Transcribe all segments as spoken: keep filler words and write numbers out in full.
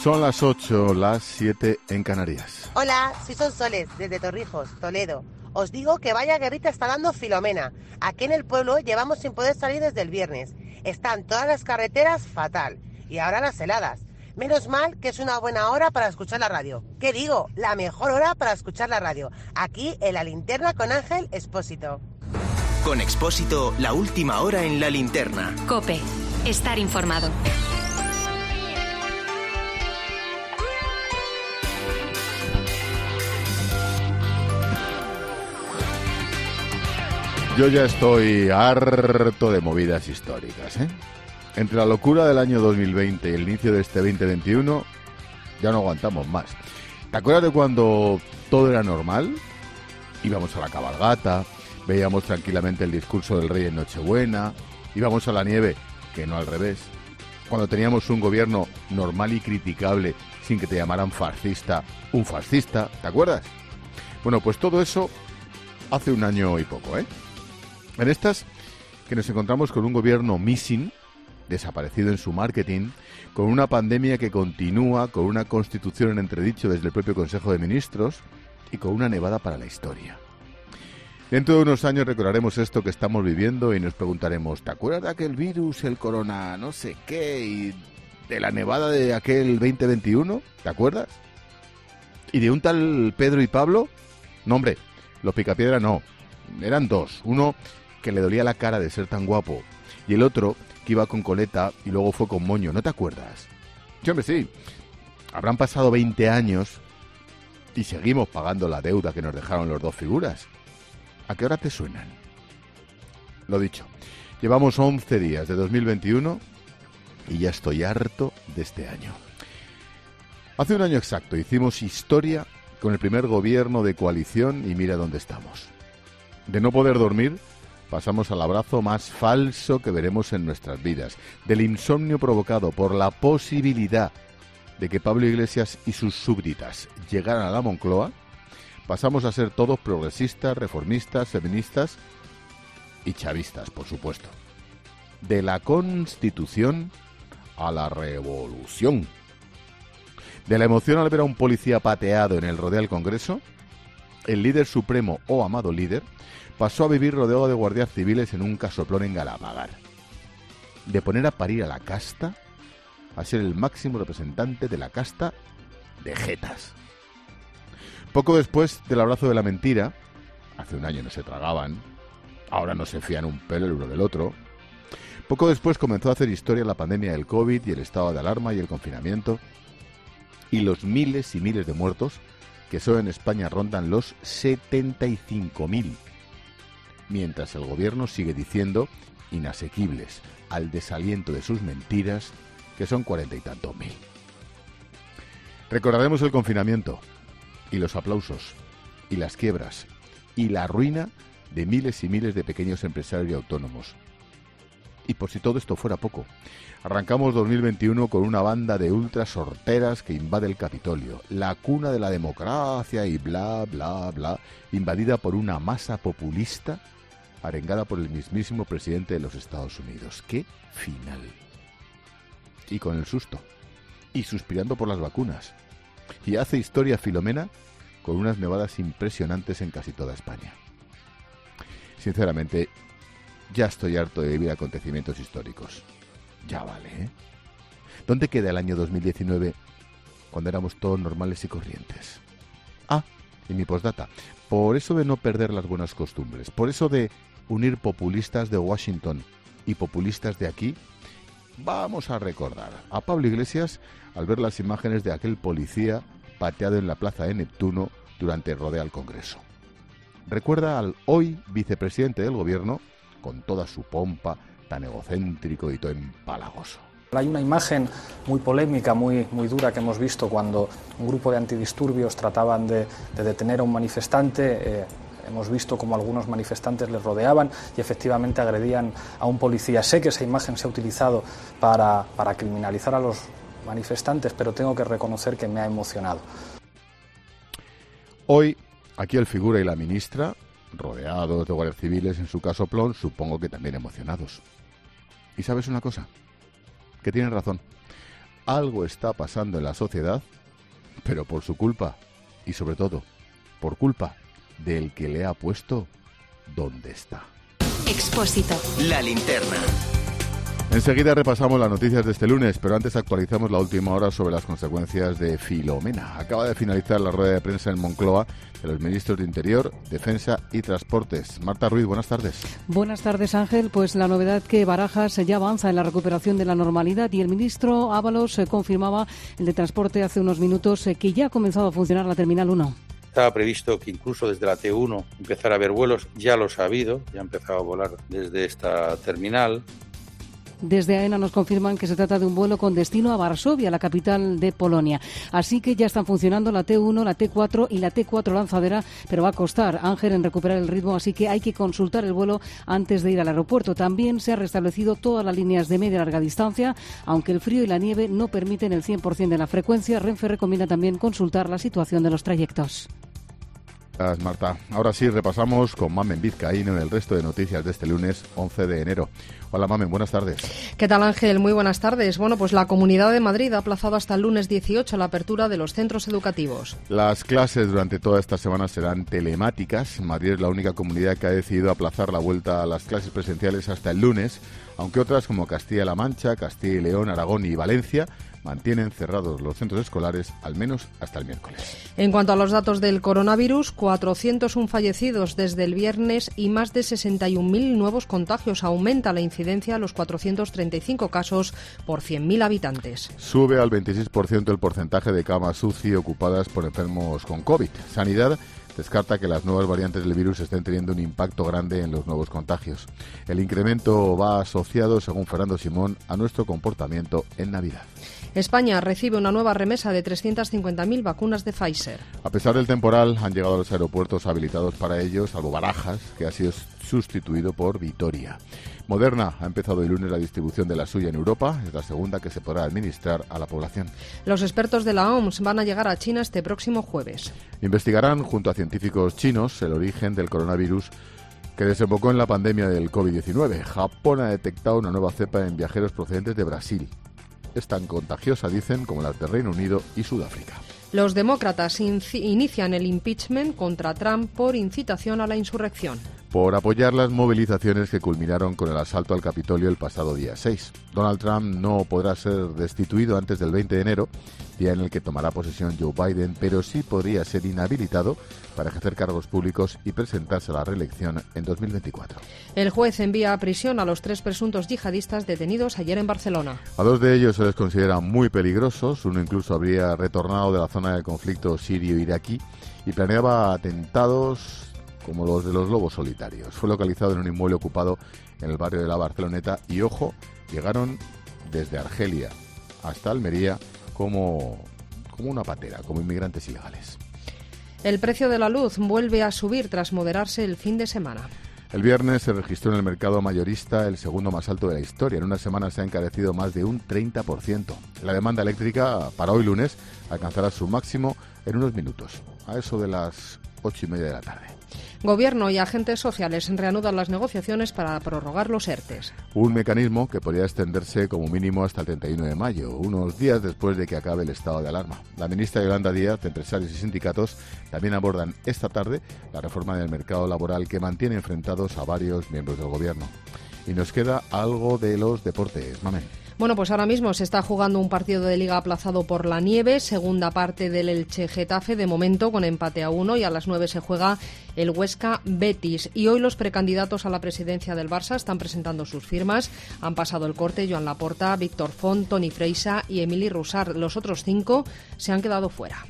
Son las ocho, las siete en Canarias. Hola, soy Sonsoles, desde Torrijos, Toledo. Os digo que vaya guerrita está dando Filomena. Aquí en el pueblo llevamos sin poder salir desde el viernes. Están todas las carreteras fatal. Y ahora las heladas. Menos mal que es una buena hora para escuchar la radio. ¿Qué digo? La mejor hora para escuchar la radio. Aquí en La Linterna con Ángel Expósito. Con Expósito, la última hora en La Linterna. COPE. Estar informado. Yo ya estoy harto de movidas históricas, ¿eh? Entre la locura del año dos mil veinte y el inicio de este veinte veintiuno, ya no aguantamos más. ¿Te acuerdas de cuando todo era normal? Íbamos a la cabalgata, veíamos tranquilamente el discurso del rey en Nochebuena, íbamos a la nieve, que no al revés. Cuando teníamos un gobierno normal y criticable, sin que te llamaran fascista, un fascista, ¿te acuerdas? Bueno, pues todo eso hace un año y poco, ¿eh? En estas que nos encontramos con un gobierno missing, desaparecido en su marketing, con una pandemia que continúa, con una constitución en entredicho desde el propio Consejo de Ministros y con una nevada para la historia. Dentro de unos años recordaremos esto que estamos viviendo y nos preguntaremos, ¿te acuerdas de aquel virus, el corona, no sé qué, y de la nevada de aquel veinte veintiuno? ¿Te acuerdas? ¿Y de un tal Pedro y Pablo? No, hombre, los Picapiedra no. Eran dos. Uno que le dolía la cara de ser tan guapo y el otro que iba con coleta y luego fue con moño. ¿No te acuerdas? Sí, hombre, sí. Habrán pasado veinte años y seguimos pagando la deuda que nos dejaron los dos figuras. ¿A qué hora te suenan? Lo dicho, llevamos once días de dos mil veintiuno y ya estoy harto de este año. Hace un año exacto hicimos historia con el primer gobierno de coalición y mira dónde estamos. De no poder dormir, pasamos al abrazo más falso que veremos en nuestras vidas. Del insomnio provocado por la posibilidad de que Pablo Iglesias y sus súbditas llegaran a la Moncloa, pasamos a ser todos progresistas, reformistas, feministas y chavistas, por supuesto. De la Constitución a la revolución. De la emoción al ver a un policía pateado en el rodeo del Congreso, el líder supremo o amado líder pasó a vivir rodeado de guardias civiles en un casoplón en Galapagar. De poner a parir a la casta a ser el máximo representante de la casta de jetas. Poco después del abrazo de la mentira, hace un año no se tragaban, ahora no se fían un pelo el uno del otro. Poco después comenzó a hacer historia la pandemia del COVID y el estado de alarma y el confinamiento y los miles y miles de muertos que solo en España rondan los setenta y cinco mil. Mientras el gobierno sigue diciendo, inasequibles al desaliento de sus mentiras, que son cuarenta y tantos mil. Recordaremos el confinamiento, y los aplausos, y las quiebras, y la ruina de miles y miles de pequeños empresarios y autónomos. Y por si todo esto fuera poco, arrancamos dos mil veintiuno con una banda de ultras sorteras que invade el Capitolio, la cuna de la democracia y bla, bla, bla, invadida por una masa populista arengada por el mismísimo presidente de los Estados Unidos. ¡Qué final! Y con el susto, y suspirando por las vacunas. Y hace historia Filomena con unas nevadas impresionantes en casi toda España. Sinceramente, ya estoy harto de vivir acontecimientos históricos. Ya vale, ¿eh? ¿Dónde queda el año dos mil diecinueve cuando éramos todos normales y corrientes? Ah, y mi postdata. Por eso de no perder las buenas costumbres, por eso de unir populistas de Washington y populistas de aquí, vamos a recordar a Pablo Iglesias al ver las imágenes de aquel policía pateado en la plaza de Neptuno durante el rodeo al Congreso. Recuerda al hoy vicepresidente del gobierno con toda su pompa, tan egocéntrico y todo empalagoso. Hay una imagen muy polémica, muy, muy dura que hemos visto cuando un grupo de antidisturbios trataban de, de detener a un manifestante. Eh, hemos visto como algunos manifestantes les rodeaban y efectivamente agredían a un policía. Sé que esa imagen se ha utilizado para, para criminalizar a los manifestantes, pero tengo que reconocer que me ha emocionado. Hoy, aquí el figura y la ministra, rodeados de guardias civiles en su casoplón, supongo que también emocionados. ¿Y sabes una cosa? Que tienen razón. algo está pasando en la sociedad, pero por su culpa y sobre todo por culpa del que le ha puesto donde está. Expósito. La linterna. Enseguida repasamos las noticias de este lunes, pero antes actualizamos la última hora sobre las consecuencias de Filomena. Acaba de finalizar la rueda de prensa en Moncloa de los ministros de Interior, Defensa y Transportes. Marta Ruiz, buenas tardes. Buenas tardes, Ángel. Pues la novedad que Barajas ya avanza en la recuperación de la normalidad y el ministro Ábalos eh, confirmaba, el de Transporte, hace unos minutos eh, que ya ha comenzado a funcionar la Terminal uno. Estaba previsto que incluso desde la T uno empezara a haber vuelos, ya los ha habido, ya ha empezado a volar desde esta terminal. Desde AENA nos confirman que se trata de un vuelo con destino a Varsovia, la capital de Polonia. Así que ya están funcionando la T uno, la T cuatro y la T cuatro lanzadera, pero va a costar, Ángel, en recuperar el ritmo, así que hay que consultar el vuelo antes de ir al aeropuerto. También se han restablecido todas las líneas de media y larga distancia, aunque el frío y la nieve no permiten el cien por ciento de la frecuencia. Renfe recomienda también consultar la situación de los trayectos. Gracias, Marta. Ahora sí, repasamos con Mamen Vizcaíno el resto de noticias de este lunes once de enero. Hola, Mamen, buenas tardes. ¿Qué tal, Ángel? Muy buenas tardes. Bueno, pues la Comunidad de Madrid ha aplazado hasta el lunes dieciocho la apertura de los centros educativos. Las clases durante toda esta semana serán telemáticas. Madrid es la única comunidad que ha decidido aplazar la vuelta a las clases presenciales hasta el lunes, aunque otras como Castilla-La Mancha, Castilla y León, Aragón y Valencia mantienen cerrados los centros escolares al menos hasta el miércoles. En cuanto a los datos del coronavirus, cuatrocientos uno fallecidos desde el viernes y más de sesenta y un mil nuevos contagios. Aumenta la incidencia a los cuatrocientos treinta y cinco casos por cien mil habitantes. Sube al veintiséis por ciento el porcentaje de camas U C I ocupadas por enfermos con COVID. Sanidad descarta que las nuevas variantes del virus estén teniendo un impacto grande en los nuevos contagios. El incremento va asociado, según Fernando Simón, a nuestro comportamiento en Navidad. España recibe una nueva remesa de trescientas cincuenta mil vacunas de Pfizer. A pesar del temporal, han llegado a los aeropuertos habilitados para ellos, salvo Barajas, que ha sido sustituido por Vitoria. Moderna ha empezado el lunes la distribución de la suya en Europa, es la segunda que se podrá administrar a la población. Los expertos de la O M S van a llegar a China este próximo jueves. Investigarán, junto a científicos chinos, el origen del coronavirus que desembocó en la pandemia del COVID diecinueve. Japón ha detectado una nueva cepa en viajeros procedentes de Brasil. Es tan contagiosa, dicen, como las de Reino Unido y Sudáfrica. Los demócratas inician el impeachment contra Trump por incitación a la insurrección. Por apoyar las movilizaciones que culminaron con el asalto al Capitolio el pasado día seis. Donald Trump no podrá ser destituido antes del veinte de enero, día en el que tomará posesión Joe Biden, pero sí podría ser inhabilitado para ejercer cargos públicos y presentarse a la reelección en dos mil veinticuatro. El juez envía a prisión a los tres presuntos yihadistas detenidos ayer en Barcelona. A dos de ellos se les considera muy peligrosos. Uno incluso habría retornado de la zona de conflicto sirio-iraquí y planeaba atentados como los de los lobos solitarios. Fue localizado en un inmueble ocupado en el barrio de la Barceloneta y, ojo, llegaron desde Argelia hasta Almería como, como una patera, como inmigrantes ilegales. El precio de la luz vuelve a subir tras moderarse el fin de semana. El viernes se registró en el mercado mayorista el segundo más alto de la historia. En una semana se ha encarecido más de un treinta por ciento. La demanda eléctrica para hoy lunes alcanzará su máximo en unos minutos, a eso de las ocho y media de la tarde. Gobierno y agentes sociales reanudan las negociaciones para prorrogar los ERTES. Un mecanismo que podría extenderse como mínimo hasta el treinta y uno de mayo, unos días después de que acabe el estado de alarma. La ministra Yolanda Díaz, empresarios y sindicatos también abordan esta tarde la reforma del mercado laboral que mantiene enfrentados a varios miembros del Gobierno. Y nos queda algo de los deportes, Mamen. Bueno, pues ahora mismo se está jugando un partido de Liga aplazado por la nieve, segunda parte del Elche-Getafe, de momento con empate a uno, y a las nueve se juega el Huesca-Betis. Y hoy los precandidatos a la presidencia del Barça están presentando sus firmas. Han pasado el corte Joan Laporta, Víctor Font, Toni Freixa y Emili Roussard. Los otros cinco se han quedado fuera.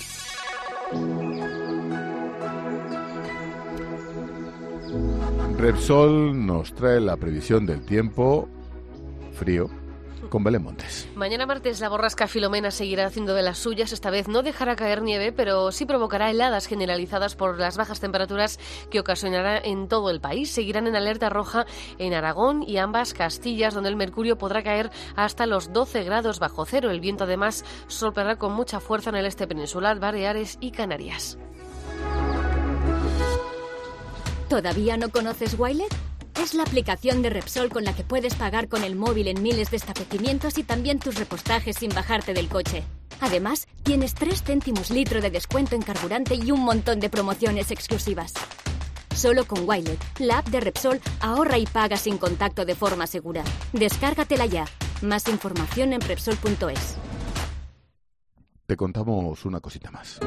Repsol nos trae la previsión del tiempo frío con Belén Montes. Mañana martes la borrasca Filomena seguirá haciendo de las suyas. Esta vez no dejará caer nieve, pero sí provocará heladas generalizadas por las bajas temperaturas que ocasionará en todo el país. Seguirán en alerta roja en Aragón y ambas Castillas, donde el mercurio podrá caer hasta los doce grados bajo cero. El viento además soplará con mucha fuerza en el este peninsular, Baleares y Canarias. ¿Todavía no conoces Wilet? Es la aplicación de Repsol con la que puedes pagar con el móvil en miles de establecimientos y también tus repostajes sin bajarte del coche. Además, tienes tres céntimos litro de descuento en carburante y un montón de promociones exclusivas. Solo con Wilet, la app de Repsol, ahorra y paga sin contacto de forma segura. Descárgatela ya. Más información en Repsol punto es. Te contamos una cosita más.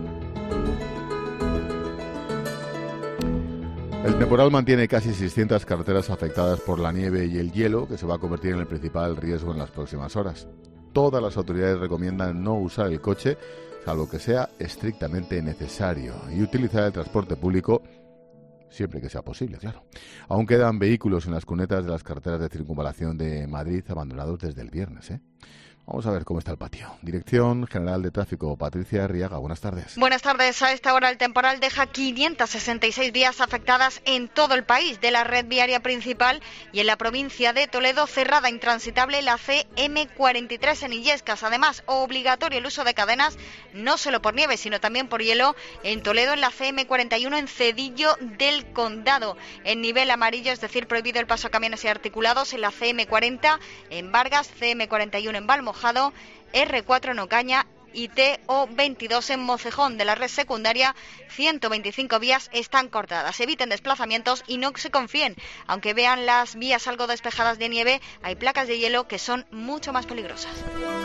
El temporal mantiene casi seiscientas carreteras afectadas por la nieve y el hielo, que se va a convertir en el principal riesgo en las próximas horas. Todas las autoridades recomiendan no usar el coche, salvo que sea estrictamente necesario, y utilizar el transporte público siempre que sea posible, claro. Aún quedan vehículos en las cunetas de las carreteras de circunvalación de Madrid abandonados desde el viernes, ¿eh? Vamos a ver cómo está el patio. Dirección General de Tráfico, Patricia Arriaga, buenas tardes. Buenas tardes. A esta hora el temporal deja quinientas sesenta y seis vías afectadas en todo el país de la red viaria principal y en la provincia de Toledo cerrada intransitable la C eme cuarenta y tres en Illescas. Además, obligatorio el uso de cadenas, no solo por nieve, sino también por hielo en Toledo en la C eme cuarenta y uno en Cedillo del Condado. En nivel amarillo, es decir, prohibido el paso a camiones y articulados en la C eme cuarenta en Vargas, C eme cuarenta y uno en Valmojado, erre cuatro en Ocaña y te o veintidós en Mocejón. De la red secundaria, ciento veinticinco vías están cortadas. Eviten desplazamientos y no se confíen. Aunque vean las vías algo despejadas de nieve, hay placas de hielo que son mucho más peligrosas.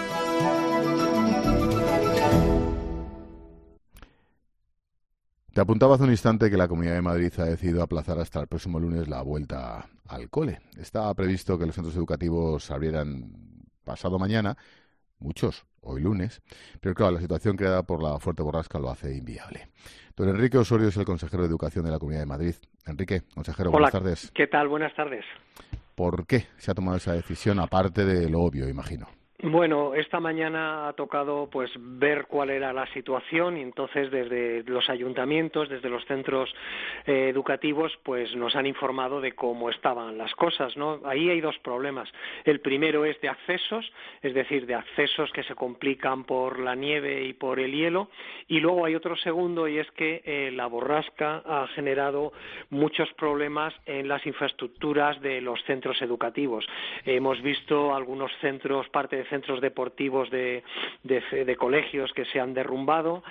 Te apuntaba hace un instante que la Comunidad de Madrid ha decidido aplazar hasta el próximo lunes la vuelta al cole. Estaba previsto que los centros educativos se abrieran pasado mañana, muchos hoy lunes, pero claro, la situación creada por la fuerte borrasca lo hace inviable. Don Enrique Osorio es el consejero de Educación de la Comunidad de Madrid. Enrique, consejero, buenas Hola, tardes. ¿Qué tal? Buenas tardes. ¿Por qué se ha tomado esa decisión, aparte de lo obvio, imagino? Bueno, esta mañana ha tocado pues ver cuál era la situación y entonces desde los ayuntamientos, desde los centros eh, educativos, pues nos han informado de cómo estaban las cosas, ¿no? Ahí hay dos problemas. El primero es de accesos, es decir, de accesos que se complican por la nieve y por el hielo, y luego hay otro segundo y es que eh, la borrasca ha generado muchos problemas en las infraestructuras de los centros educativos. Eh, hemos visto algunos centros, parte de centros deportivos de, de, de colegios que se han derrumbado,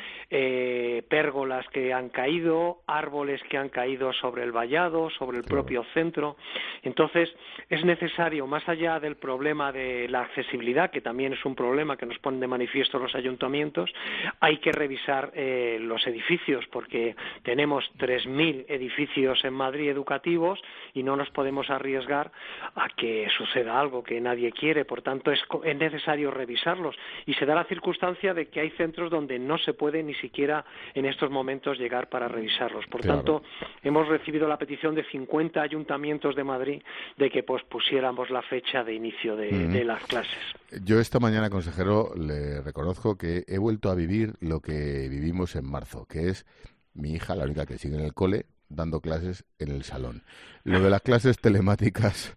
eh, pérgolas que han caído, árboles que han caído sobre el vallado, sobre el propio centro. Entonces, es necesario, más allá del problema de la accesibilidad, que también es un problema que nos ponen de manifiesto los ayuntamientos, hay que revisar eh, los edificios, porque tenemos tres mil edificios en Madrid educativos y no nos podemos arriesgar a que suceda algo que nadie quiere. Por tanto, es, es necesario revisarlos, y se da la circunstancia de que hay centros donde no se puede ni siquiera en estos momentos llegar para revisarlos. Por claro. tanto, hemos recibido la petición de cincuenta ayuntamientos de Madrid de que pospusiéramos la fecha de inicio de, uh-huh. de las clases. Yo esta mañana, consejero, le reconozco que he vuelto a vivir lo que vivimos en marzo, que es mi hija, la única que sigue en el cole, dando clases en el salón. Lo de las clases telemáticas,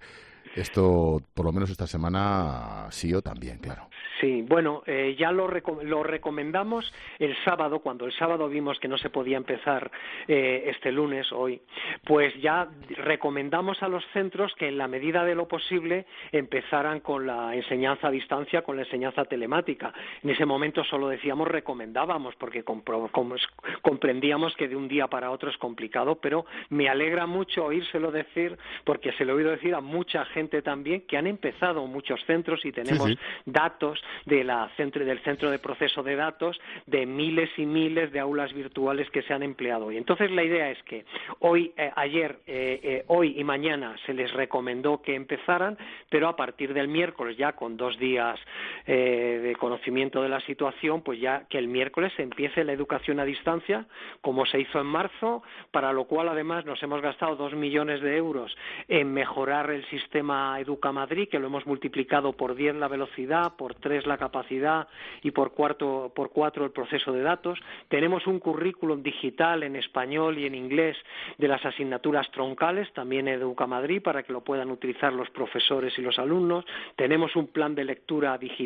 esto, por lo menos esta semana, sí o también, claro. Sí, bueno, eh, ya lo, reco- lo recomendamos el sábado, cuando el sábado vimos que no se podía empezar eh, este lunes, hoy, pues ya recomendamos a los centros que en la medida de lo posible empezaran con la enseñanza a distancia, con la enseñanza telemática. En ese momento solo decíamos recomendábamos, porque compro- com- comprendíamos que de un día para otro es complicado, pero me alegra mucho oírselo decir, porque se lo he oído decir a mucha gente también, que han empezado muchos centros y tenemos sí, sí. datos de la centro, del centro de proceso de datos de miles y miles de aulas virtuales que se han empleado hoy. Entonces la idea es que hoy, eh, ayer, eh, eh, hoy y mañana se les recomendó que empezaran, pero a partir del miércoles, ya con dos días eh, de conocimiento de la situación, pues ya que el miércoles empiece la educación a distancia, como se hizo en marzo, para lo cual además nos hemos gastado dos millones de euros en mejorar el sistema Educa Madrid, que lo hemos multiplicado por diez la velocidad, por tres la capacidad y por cuatro, por cuatro el proceso de datos. Tenemos un currículum digital en español y en inglés de las asignaturas troncales, también Educa Madrid, para que lo puedan utilizar los profesores y los alumnos. Tenemos un plan de lectura digital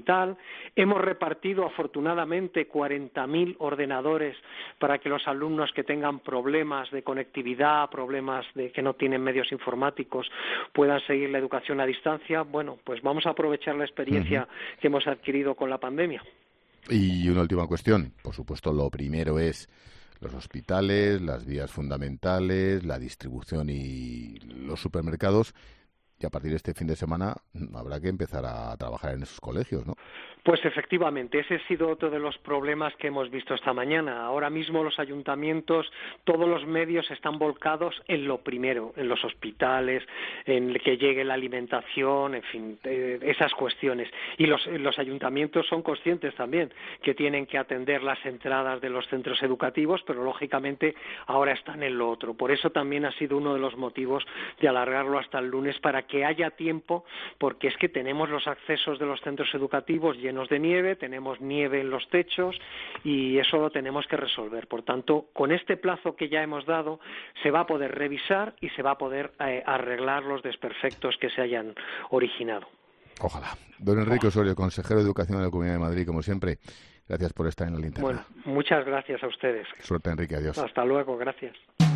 hospital. Hemos repartido afortunadamente cuarenta mil ordenadores para que los alumnos que tengan problemas de conectividad, problemas de que no tienen medios informáticos, puedan seguir la educación a distancia. Bueno, pues vamos a aprovechar la experiencia uh-huh. que hemos adquirido con la pandemia. Y una última cuestión. Por supuesto, lo primero es los hospitales, las vías fundamentales, la distribución y los supermercados. Y a partir de este fin de semana habrá que empezar a trabajar en esos colegios, ¿no? Pues efectivamente, ese ha sido otro de los problemas que hemos visto esta mañana. Ahora mismo los ayuntamientos, todos los medios están volcados en lo primero, en los hospitales, en que llegue la alimentación, en fin, eh, esas cuestiones. Y los, los ayuntamientos son conscientes también que tienen que atender las entradas de los centros educativos, pero lógicamente ahora están en lo otro. Por eso también ha sido uno de los motivos de alargarlo hasta el lunes, para que haya tiempo, porque es que tenemos los accesos de los centros educativos llenos de nieve, tenemos nieve en los techos y eso lo tenemos que resolver. Por tanto, con este plazo que ya hemos dado, se va a poder revisar y se va a poder eh, arreglar los desperfectos que se hayan originado. Ojalá. Don Enrique Osorio, consejero de Educación de la Comunidad de Madrid, como siempre, gracias por estar en la linterna. Bueno, muchas gracias a ustedes. Suerte, Enrique, adiós. Hasta luego, gracias.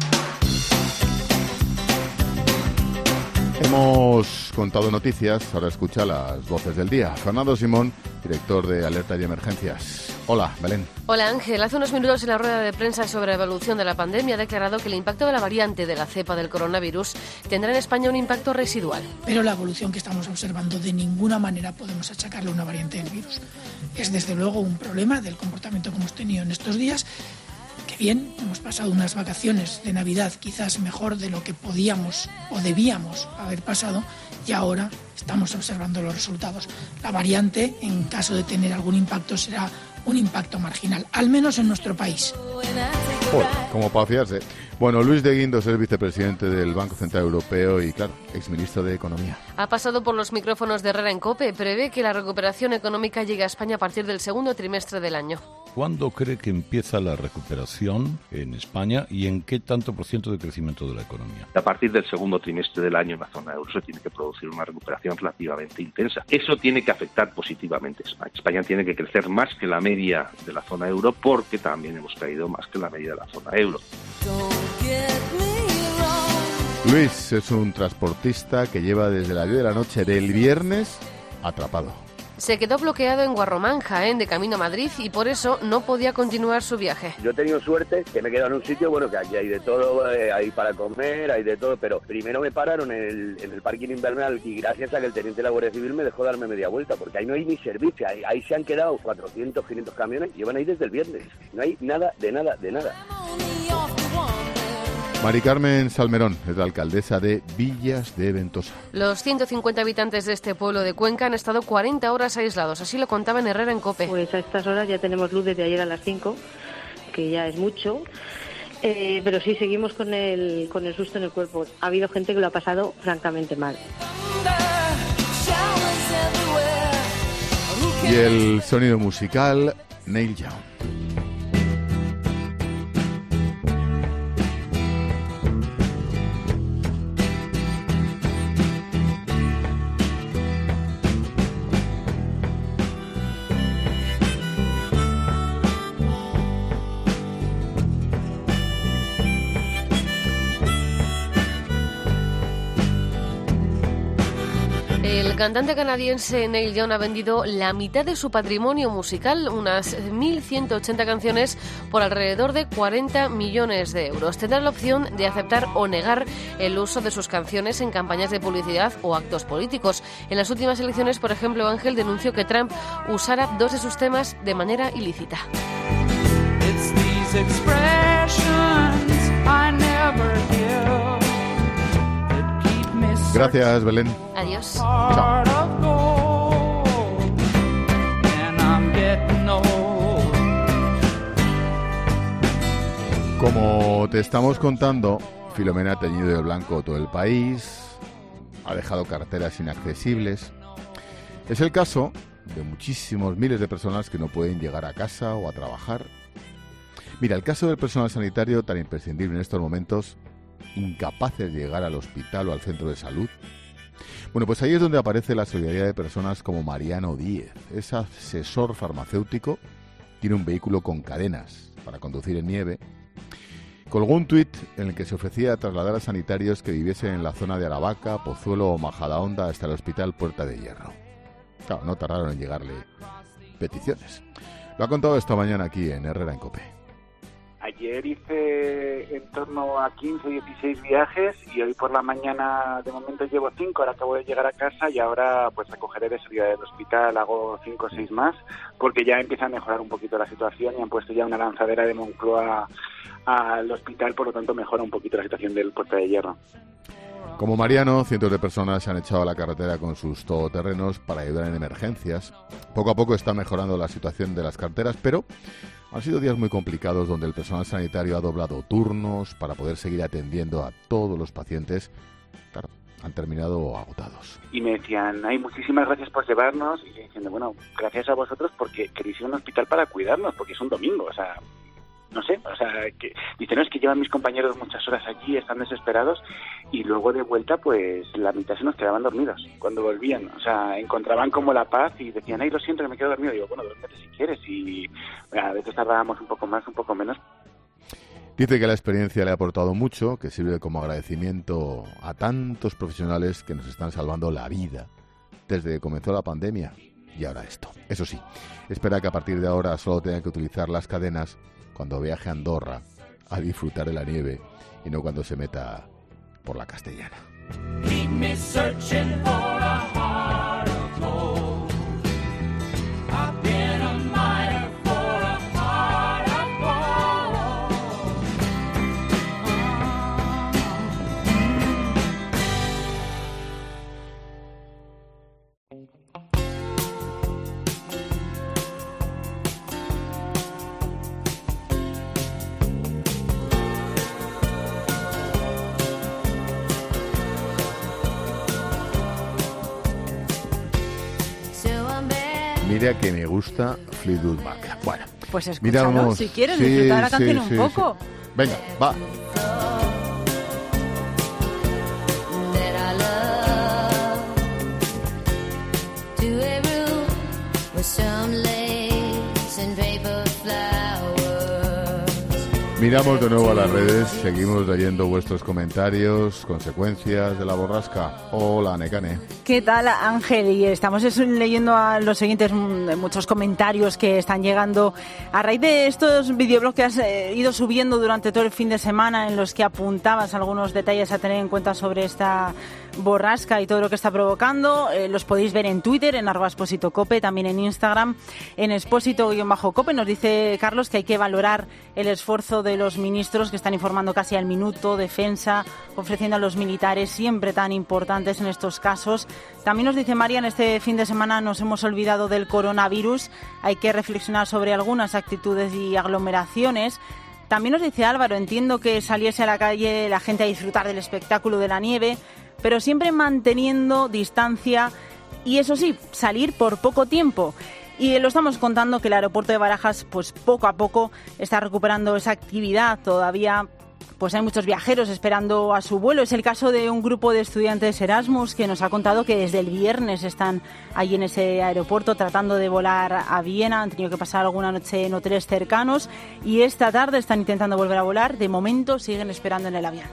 Hemos contado noticias, ahora escucha las voces del día. Fernando Simón, director de Alerta y Emergencias. Hola, Belén. Hola, Ángel. Hace unos minutos en la rueda de prensa sobre la evolución de la pandemia ha declarado que el impacto de la variante de la cepa del coronavirus tendrá en España un impacto residual. Pero la evolución que estamos observando de ninguna manera podemos achacarle a una variante del virus. Es desde luego un problema del comportamiento que hemos tenido en estos días. Que bien, hemos pasado unas vacaciones de Navidad quizás mejor de lo que podíamos o debíamos haber pasado y ahora estamos observando los resultados. La variante, en caso de tener algún impacto, será un impacto marginal, al menos en nuestro país. Joder, como para fiarse. Bueno, Luis de Guindos es vicepresidente del Banco Central Europeo y, claro, exministro de Economía. Ha pasado por los micrófonos de Herrera en COPE. Prevé que la recuperación económica llegue a España a partir del segundo trimestre del año. ¿Cuándo cree que empieza la recuperación en España y en qué tanto por ciento de crecimiento de la economía? A partir del segundo trimestre del año en la zona euro se tiene que producir una recuperación relativamente intensa. Eso tiene que afectar positivamente a España. España tiene que crecer más que la media de la zona euro porque también hemos caído más que la media de la zona euro. Luis es un transportista que lleva desde las diez de la noche del viernes atrapado. Se quedó bloqueado en Guarromán, Jaén, de camino a Madrid, y por eso no podía continuar su viaje. Yo he tenido suerte que me he quedado en un sitio, bueno, que aquí hay de todo, eh, hay para comer, hay de todo, pero primero me pararon en el, en el parking invernal y gracias a que el teniente de la Guardia Civil me dejó darme media vuelta, porque ahí no hay ni servicio, ahí, ahí se han quedado cuatrocientos, quinientos camiones, llevan ahí desde el viernes, no hay nada, de nada, de nada. Mari Carmen Salmerón es la alcaldesa de Villas de Ventosa. Los ciento cincuenta habitantes de este pueblo de Cuenca han estado cuarenta horas aislados, así lo contaba en Herrera en COPE. Pues a estas horas ya tenemos luz desde ayer a las cinco, que ya es mucho, eh, pero sí seguimos con el, con el susto en el cuerpo. Ha habido gente que lo ha pasado francamente mal. Y el sonido musical, Neil Young. El cantante canadiense Neil Young ha vendido la mitad de su patrimonio musical, unas mil ciento ochenta canciones, por alrededor de cuarenta millones de euros. Tendrá la opción de aceptar o negar el uso de sus canciones en campañas de publicidad o actos políticos. En las últimas elecciones, por ejemplo, Ángel denunció que Trump usara dos de sus temas de manera ilícita. Gracias, Belén. Adiós. Chao. Como te estamos contando, Filomena ha teñido de blanco todo el país, ha dejado carreteras inaccesibles. Es el caso de muchísimos miles de personas que no pueden llegar a casa o a trabajar. Mira, el caso del personal sanitario, tan imprescindible en estos momentos, incapaces de llegar al hospital o al centro de salud. Bueno, pues ahí es donde aparece la solidaridad de personas como Mariano Díez. Es asesor farmacéutico, tiene un vehículo con cadenas para conducir en nieve. Colgó un tuit en el que se ofrecía a trasladar a sanitarios que viviesen en la zona de Aravaca, Pozuelo o Majadahonda hasta el hospital Puerta de Hierro. Claro, no tardaron en llegarle peticiones. Lo ha contado esta mañana aquí en Herrera en COPE. Ayer hice en torno a quince, dieciséis viajes y hoy por la mañana de momento llevo cinco, ahora acabo de llegar a casa y ahora pues recogeré de salida del hospital, hago cinco o seis más porque ya empieza a mejorar un poquito la situación y han puesto ya una lanzadera de Moncloa al hospital, por lo tanto mejora un poquito la situación del Puerta de Hierro. Como Mariano, cientos de personas se han echado a la carretera con sus todoterrenos para ayudar en emergencias. Poco a poco está mejorando la situación de las carreteras, pero han sido días muy complicados donde el personal sanitario ha doblado turnos para poder seguir atendiendo a todos los pacientes. Claro, han terminado agotados. Y me decían, ay, muchísimas gracias por llevarnos. Y yo diciendo, bueno, gracias a vosotros porque queréis ir a un hospital para cuidarnos, porque es un domingo, o sea... No sé, o sea, que dicen, no, es que llevan mis compañeros muchas horas allí, están desesperados, y luego de vuelta, pues, la mitad se nos quedaban dormidos cuando volvían. O sea, encontraban como la paz y decían, ay, lo siento, que me quedo dormido. Y digo, bueno, duérmete si quieres, y a veces tardábamos un poco más, un poco menos. Dice que la experiencia le ha aportado mucho, que sirve como agradecimiento a tantos profesionales que nos están salvando la vida desde que comenzó la pandemia y ahora esto. Eso sí, espera que a partir de ahora solo tenga que utilizar las cadenas cuando viaje a Andorra a disfrutar de la nieve y no cuando se meta por la Castellana. Mira que me gusta Fleetwood Mac. Bueno, pues escúchalo, miramos, si quieres sí, disfrutar la canción sí, un sí, poco. Sí. Venga, va. Miramos de nuevo a las redes, seguimos leyendo vuestros comentarios, consecuencias de la borrasca. Hola, Necane. ¿Qué tal, Ángel? Y estamos leyendo a los siguientes muchos comentarios que están llegando a raíz de estos videoblogs que has eh, ido subiendo durante todo el fin de semana, en los que apuntabas algunos detalles a tener en cuenta sobre esta borrasca y todo lo que está provocando. Eh, los podéis ver en Twitter, en arroba Expósito Cope, también en Instagram, en Expósito-Cope. Nos dice Carlos que hay que valorar el esfuerzo de los ministros que están informando casi al minuto, defensa, ofreciendo a los militares, siempre tan importantes en estos casos. También nos dice María, en este fin de semana nos hemos olvidado del coronavirus, hay que reflexionar sobre algunas actitudes y aglomeraciones. También nos dice Álvaro, entiendo que saliese a la calle la gente a disfrutar del espectáculo de la nieve, pero siempre manteniendo distancia y, eso sí, salir por poco tiempo. Y lo estamos contando que el aeropuerto de Barajas, pues poco a poco está recuperando esa actividad. Todavía pues hay muchos viajeros esperando a su vuelo. Es el caso de un grupo de estudiantes Erasmus que nos ha contado que desde el viernes están allí en ese aeropuerto tratando de volar a Viena. Han tenido que pasar alguna noche en hoteles cercanos y esta tarde están intentando volver a volar. De momento siguen esperando en el avión.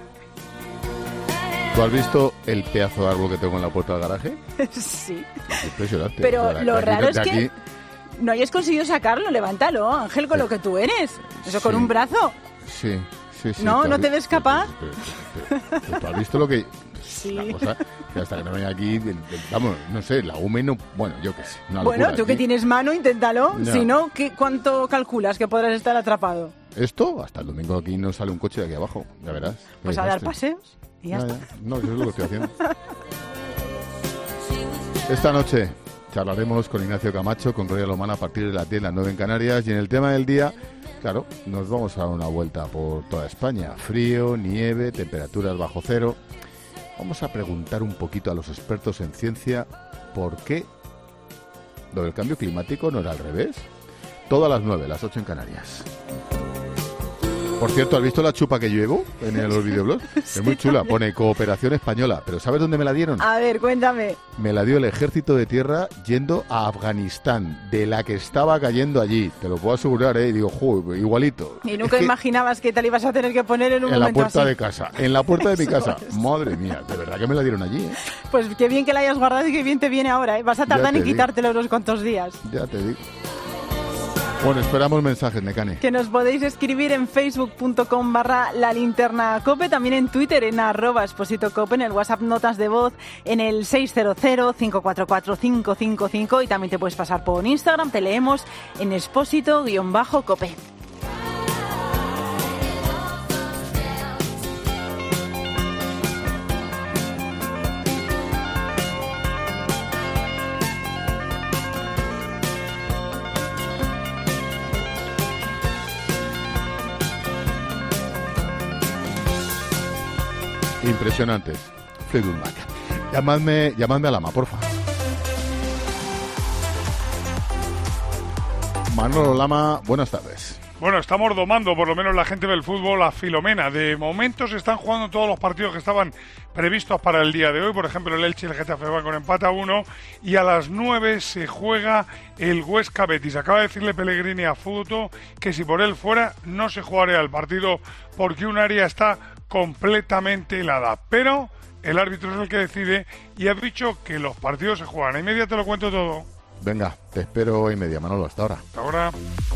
¿Tú has visto el pedazo de árbol que tengo en la puerta del garaje? Sí. Es impresionante. Pero o sea, lo aquí, raro es aquí... que no hayas conseguido sacarlo. Levántalo, Ángel, con sí. Lo que tú eres. Eso sí. Con un brazo. Sí, sí, sí. ¿No? ¿No te ves capaz? Pero, pero, pero, pero, ¿tú has visto lo que...? Sí. La cosa, que hasta que no venga aquí, vamos, no sé, la U M E no... Bueno, yo qué sé. Una bueno, tú aquí. que tienes mano, inténtalo. No. Si no, ¿qué, ¿cuánto calculas que podrás estar atrapado? Esto, hasta el domingo aquí no sale un coche de aquí abajo, ya verás. Pues a dar paseos y ya, ya está. Ya. No, eso es lo que estoy haciendo. Esta noche charlaremos con Ignacio Camacho, con Gloria Lomana, a partir de las diez, las nueve en Canarias. Y en el tema del día, claro, nos vamos a dar una vuelta por toda España. Frío, nieve, temperaturas bajo cero. Vamos a preguntar un poquito a los expertos en ciencia por qué lo del cambio climático no era al revés. Todas las nueve, las ocho en Canarias. Por cierto, ¿has visto la chupa que llevo en los videoblogs? Es muy chula, pone Cooperación Española. ¿Pero sabes dónde me la dieron? A ver, cuéntame. Me la dio el Ejército de Tierra yendo a Afganistán, de la que estaba cayendo allí. Te lo puedo asegurar, ¿eh? Y digo, joder, igualito. Y nunca es imaginabas que te la ibas a tener que poner en un en momento la puerta así. de casa, en la puerta de mi casa. Madre mía, de verdad que me la dieron allí, ¿eh? Pues qué bien que la hayas guardado y qué bien te viene ahora, ¿eh? Vas a tardar en digo. quitártelo unos cuantos días. Ya te digo. Bueno, esperamos mensajes, Necane. Que nos podéis escribir en facebook.com barra la linterna cope, también en Twitter en arroba exposito cope, en el WhatsApp notas de voz en el seis cero cero, cinco cuatro cuatro, cinco cinco cinco y también te puedes pasar por Instagram, te leemos en expósito-cope. Impresionantes. Fleetwood Mac. Llamadme, llamadme a Lama, porfa. Manolo Lama, buenas tardes. Bueno, estamos domando, por lo menos la gente del fútbol, a Filomena. De momento se están jugando todos los partidos que estaban previstos para el día de hoy. Por ejemplo, el Elche y el Getafe van con empate a uno. Y a las nueve se juega el Huesca Betis. Acaba de decirle Pellegrini a Futo que si por él fuera no se jugaría el partido porque un área está completamente helada. Pero el árbitro es el que decide y ha dicho que los partidos se juegan. A y media te lo cuento todo. Venga, te espero y media, Manolo, hasta ahora. Hasta ahora.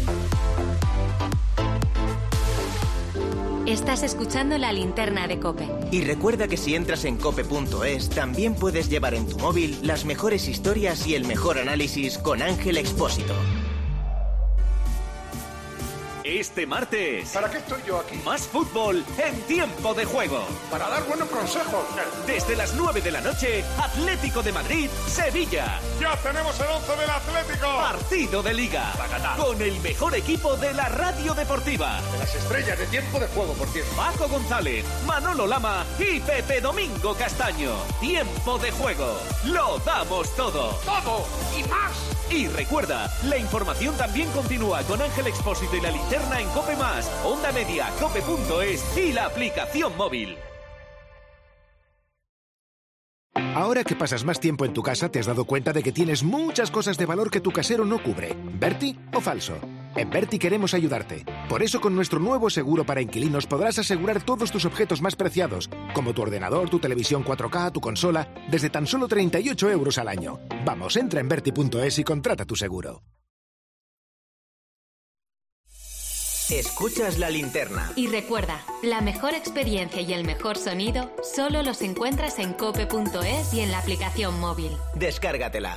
Estás escuchando La Linterna de COPE. Y recuerda que si entras en cope punto es, también puedes llevar en tu móvil las mejores historias y el mejor análisis con Ángel Expósito. Este martes... ¿Para qué estoy yo aquí? Más fútbol en Tiempo de Juego. Para dar buenos consejos. Desde las nueve de la noche, Atlético de Madrid, Sevilla. ¡Ya tenemos el once del Atlético! Partido de Liga. Bacatá. Con el mejor equipo de la radio deportiva. De las estrellas de Tiempo de Juego, por cierto. Paco González, Manolo Lama y Pepe Domingo Castaño. Tiempo de Juego. Lo damos todo. ¡Todo! ¡Y más! Y recuerda, la información también continúa con Ángel Expósito y la linterna en Cope Más, Onda Media, cope punto es y la aplicación móvil. Ahora que pasas más tiempo en tu casa, te has dado cuenta de que tienes muchas cosas de valor que tu casero no cubre. ¿Berti o falso? En Berti queremos ayudarte. Por eso con nuestro nuevo seguro para inquilinos podrás asegurar todos tus objetos más preciados, como tu ordenador, tu televisión cuatro K, tu consola, desde tan solo treinta y ocho euros al año. Vamos, entra en berti punto es y contrata tu seguro. Escuchas La Linterna. Y recuerda, la mejor experiencia y el mejor sonido solo los encuentras en cope punto es y en la aplicación móvil. Descárgatela.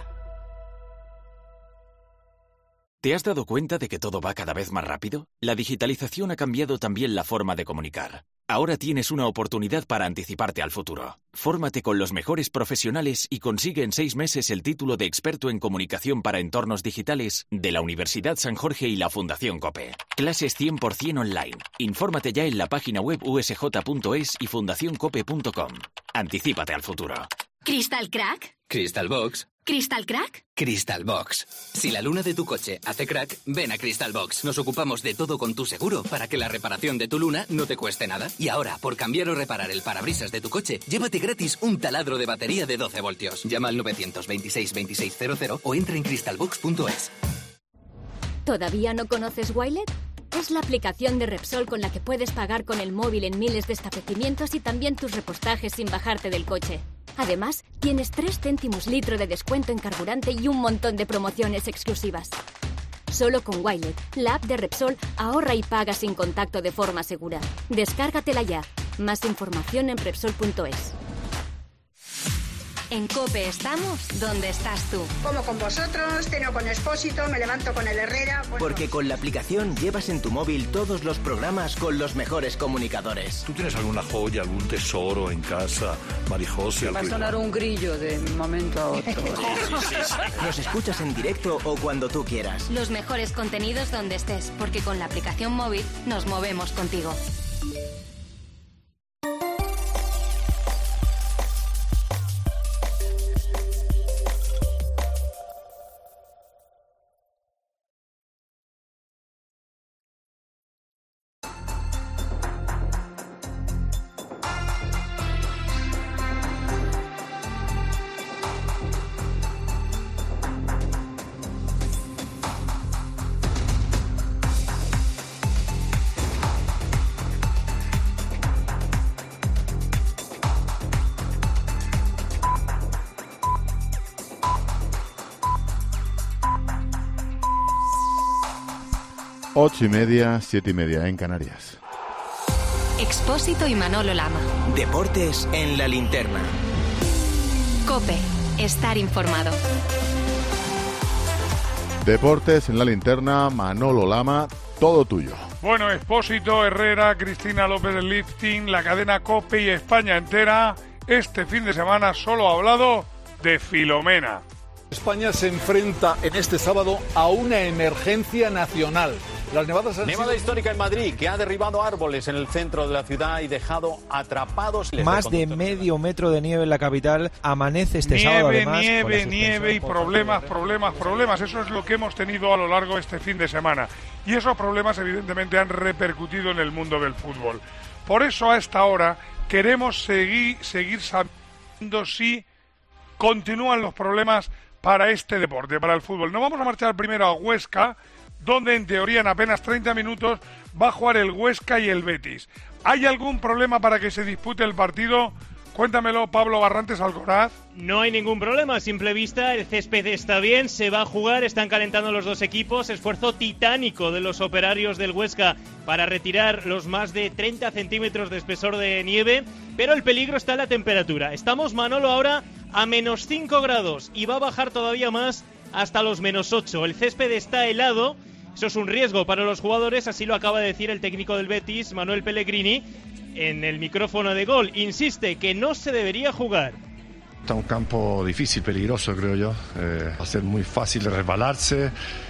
¿Te has dado cuenta de que todo va cada vez más rápido? La digitalización ha cambiado también la forma de comunicar. Ahora tienes una oportunidad para anticiparte al futuro. Fórmate con los mejores profesionales y consigue en seis meses el título de experto en comunicación para entornos digitales de la Universidad San Jorge y la Fundación COPE. Clases cien por ciento online. Infórmate ya en la página web u s j punto es y fundación cope punto com. Anticípate al futuro. ¿Crystal Crack? Crystal Box. ¿Crystal Crack? Crystal Box. Si la luna de tu coche hace crack, ven a Crystal Box. Nos ocupamos de todo con tu seguro para que la reparación de tu luna no te cueste nada. Y ahora, por cambiar o reparar el parabrisas de tu coche, llévate gratis un taladro de batería de doce voltios. Llama al nueve dos seis, veintiséis cero cero o entra en crystal box punto es. ¿Todavía no conoces Wilet? Es la aplicación de Repsol con la que puedes pagar con el móvil en miles de establecimientos y también tus repostajes sin bajarte del coche. Además, tienes tres céntimos litro de descuento en carburante y un montón de promociones exclusivas. Solo con Wilet, la app de Repsol, ahorra y paga sin contacto de forma segura. Descárgatela ya. Más información en repsol punto es. En COPE estamos donde estás tú. Como con vosotros, ceno con Expósito, me levanto con el Herrera... Bueno. Porque con la aplicación llevas en tu móvil todos los programas con los mejores comunicadores. ¿Tú tienes alguna joya, algún tesoro en casa, Marijose? Va a sonar un grillo de un momento a otro. Sí, sí, sí. Nos escuchas en directo o cuando tú quieras. Los mejores contenidos donde estés, porque con la aplicación móvil nos movemos contigo. Ocho y media, siete y media en Canarias. Expósito y Manolo Lama. Deportes en la linterna. COPE. Estar informado. Deportes en la linterna, Manolo Lama, todo tuyo. Bueno, Expósito, Herrera, Cristina López del Lifting, la cadena COPE y España entera, este fin de semana solo ha hablado de Filomena. España se enfrenta en este sábado a una emergencia nacional. Las nevadas han Nevada sido... histórica en Madrid, que ha derribado árboles en el centro de la ciudad y dejado atrapados... Más de medio metro de nieve en la capital. Amanece este nieve, sábado, además. Nieve, nieve y problemas, problemas, problemas. Eso es lo que hemos tenido a lo largo de este fin de semana. Y esos problemas, evidentemente, han repercutido en el mundo del fútbol. Por eso, a esta hora, queremos seguir, seguir sabiendo si continúan los problemas para este deporte, para el fútbol. Nos vamos a marchar primero a Huesca, donde en teoría en apenas treinta minutos va a jugar el Huesca y el Betis. ¿Hay algún problema para que se dispute el partido? Cuéntamelo, Pablo Barrantes Alcoraz. No hay ningún problema, a simple vista el césped está bien, se va a jugar, están calentando los dos equipos, esfuerzo titánico de los operarios del Huesca para retirar los más de treinta centímetros de espesor de nieve, pero el peligro está en la temperatura. Estamos, Manolo, ahora a menos cinco grados y va a bajar todavía más hasta los menos ocho. El césped está helado, eso es un riesgo para los jugadores, así lo acaba de decir el técnico del Betis, Manuel Pellegrini, en el micrófono de Gol. Insiste que no se debería jugar. Está un campo difícil, peligroso, creo yo. Eh, va a ser muy fácil de resbalarse.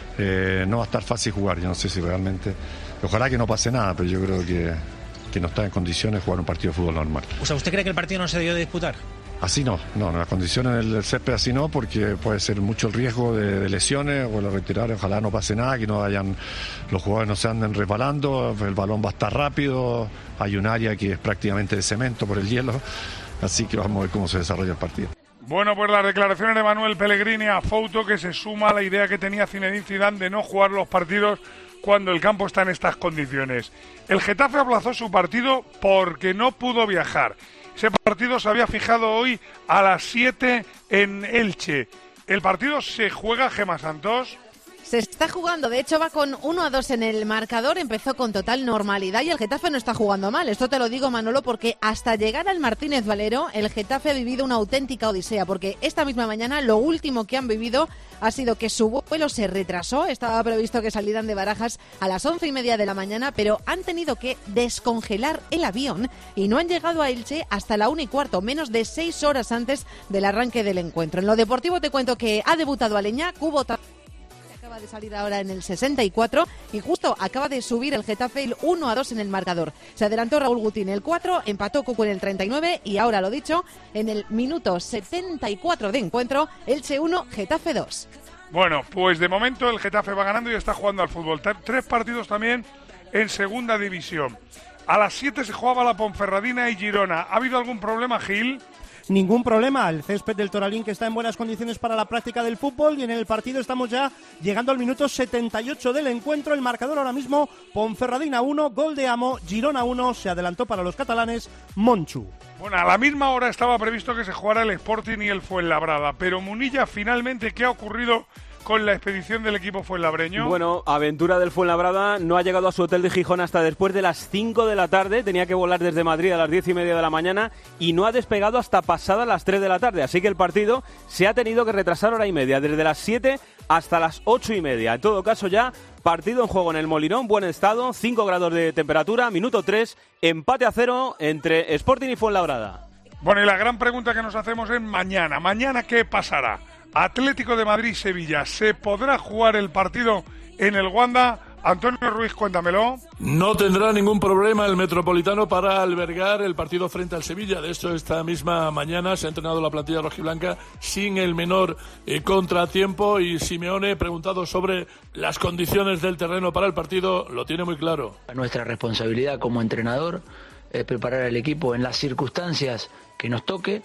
Eh, no va a estar fácil jugar. Yo no sé si realmente... Ojalá que no pase nada, pero yo creo que, que no está en condiciones de jugar un partido de fútbol normal. O sea, ¿usted cree que el partido no se debió de disputar? Así no, no, en las condiciones del césped así no, porque puede ser mucho el riesgo de, de lesiones o de retirar. Ojalá no pase nada, que no vayan, los jugadores no se anden resbalando, el balón va a estar rápido, hay un área que es prácticamente de cemento por el hielo, así que vamos a ver cómo se desarrolla el partido. Bueno, pues las declaraciones de Manuel Pellegrini a Fouto, que se suma a la idea que tenía Zinedine Zidane de no jugar los partidos cuando el campo está en estas condiciones. El Getafe aplazó su partido porque no pudo viajar. Ese partido se había fijado hoy a las siete en Elche. ¿El partido se juega, Gemma Santos? Se está jugando, de hecho va con uno a dos en el marcador, empezó con total normalidad y el Getafe no está jugando mal. Esto te lo digo, Manolo, porque hasta llegar al Martínez Valero el Getafe ha vivido una auténtica odisea, porque esta misma mañana lo último que han vivido ha sido que su vuelo se retrasó. Estaba previsto que salieran de Barajas a las once y media de la mañana, pero han tenido que descongelar el avión y no han llegado a Elche hasta la una y cuarto, menos de seis horas antes del arranque del encuentro. En lo deportivo te cuento que ha debutado Aleñá, Cubo acaba de salir ahora en el sesenta y cuatro y justo acaba de subir el Getafe el uno a dos en el marcador. Se adelantó Raúl Gutín el cuatro, empató Cucu en el treinta y nueve y ahora, lo dicho, en el minuto setenta y cuatro de encuentro, Elche uno, Getafe dos. Bueno, pues de momento el Getafe va ganando y está jugando al fútbol. Tres partidos también en segunda división. A las siete se jugaba la Ponferradina y Girona. ¿Ha habido algún problema, Gil? Ningún problema, el césped del Toralín que está en buenas condiciones para la práctica del fútbol y en el partido estamos ya llegando al minuto setenta y ocho del encuentro. El marcador ahora mismo, Ponferradina uno, gol de Amo, Girona uno, se adelantó para los catalanes Monchu. Bueno, a la misma hora estaba previsto que se jugara el Sporting y el Fuenlabrada, pero Munilla, finalmente, ¿qué ha ocurrido con la expedición del equipo fuenlabreño? Bueno, aventura del Fuenlabrada no ha llegado a su hotel de Gijón hasta después de las cinco de la tarde, tenía que volar desde Madrid a las diez y media de la mañana y no ha despegado hasta pasadas las tres de la tarde, así que el partido se ha tenido que retrasar hora y media, desde las siete hasta las ocho y media. En todo caso ya, partido en juego en el Molinón, buen estado, cinco grados de temperatura, minuto tres, empate a cero entre Sporting y Fuenlabrada. Bueno, y la gran pregunta que nos hacemos es mañana, ¿mañana qué pasará? Atlético de Madrid-Sevilla, ¿se podrá jugar el partido en el Wanda? Antonio Ruiz, cuéntamelo. No tendrá ningún problema el Metropolitano para albergar el partido frente al Sevilla. De hecho, esta misma mañana se ha entrenado la plantilla rojiblanca sin el menor eh, contratiempo y Simeone, preguntado sobre las condiciones del terreno para el partido, lo tiene muy claro. Nuestra responsabilidad como entrenador es preparar al equipo en las circunstancias que nos toque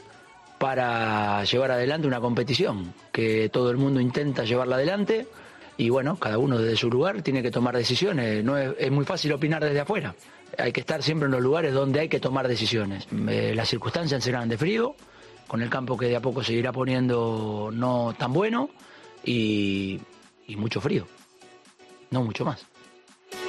para llevar adelante una competición, que todo el mundo intenta llevarla adelante y bueno, cada uno desde su lugar tiene que tomar decisiones. No es, es muy fácil opinar desde afuera, hay que estar siempre en los lugares donde hay que tomar decisiones. Eh, las circunstancias serán de frío, con el campo que de a poco se irá poniendo no tan bueno y, y mucho frío, no mucho más.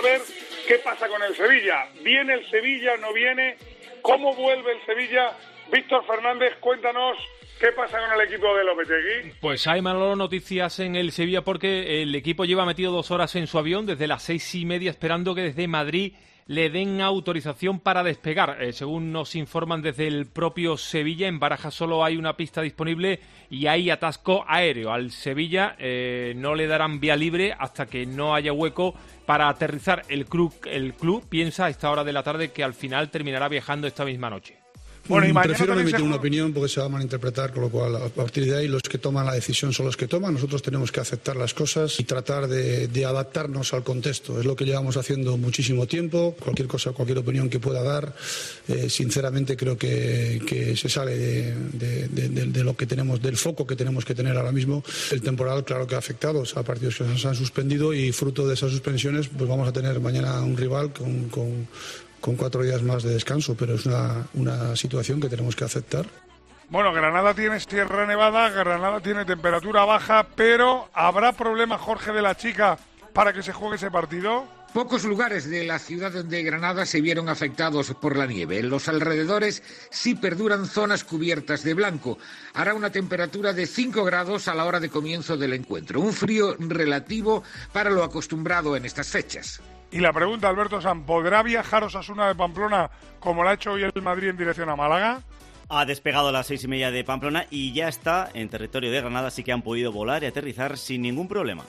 saber qué pasa con el Sevilla. ¿Viene el Sevilla? ¿No viene? ¿Cómo vuelve el Sevilla? Víctor Fernández, cuéntanos qué pasa con el equipo de Lopetegui. Pues hay, Manolo, noticias en el Sevilla porque el equipo lleva metido dos horas en su avión desde las seis y media esperando que desde Madrid le den autorización para despegar. Eh, según nos informan desde el propio Sevilla, en Barajas solo hay una pista disponible y hay atasco aéreo. Al Sevilla eh, no le darán vía libre hasta que no haya hueco para aterrizar. El club, el club piensa a esta hora de la tarde que al final terminará viajando esta misma noche. Bueno, y prefiero no emitir se... una opinión porque se va a malinterpretar, con lo cual a partir de ahí los que toman la decisión son los que toman. Nosotros tenemos que aceptar las cosas y tratar de, de adaptarnos al contexto. Es lo que llevamos haciendo muchísimo tiempo. Cualquier cosa, cualquier opinión que pueda dar, eh, sinceramente creo que, que se sale de, de, de, de, de lo que tenemos, del foco que tenemos que tener ahora mismo. El temporal, claro que ha afectado, o sea, partidos que se han suspendido y fruto de esas suspensiones, pues vamos a tener mañana un rival con, con con cuatro días más de descanso, pero es una, una situación que tenemos que aceptar. Bueno, Granada tiene Sierra Nevada, Granada tiene temperatura baja, pero ¿habrá problema, Jorge, de la Chica para que se juegue ese partido? Pocos lugares de la ciudad de Granada se vieron afectados por la nieve. En los alrededores sí perduran zonas cubiertas de blanco. Hará una temperatura de cinco grados a la hora de comienzo del encuentro. Un frío relativo para lo acostumbrado en estas fechas. Y la pregunta, Alberto San, ¿podrá viajar Osasuna de Pamplona como lo ha hecho hoy el Madrid en dirección a Málaga? Ha despegado a las seis y media de Pamplona y ya está en territorio de Granada, así que han podido volar y aterrizar sin ningún problema.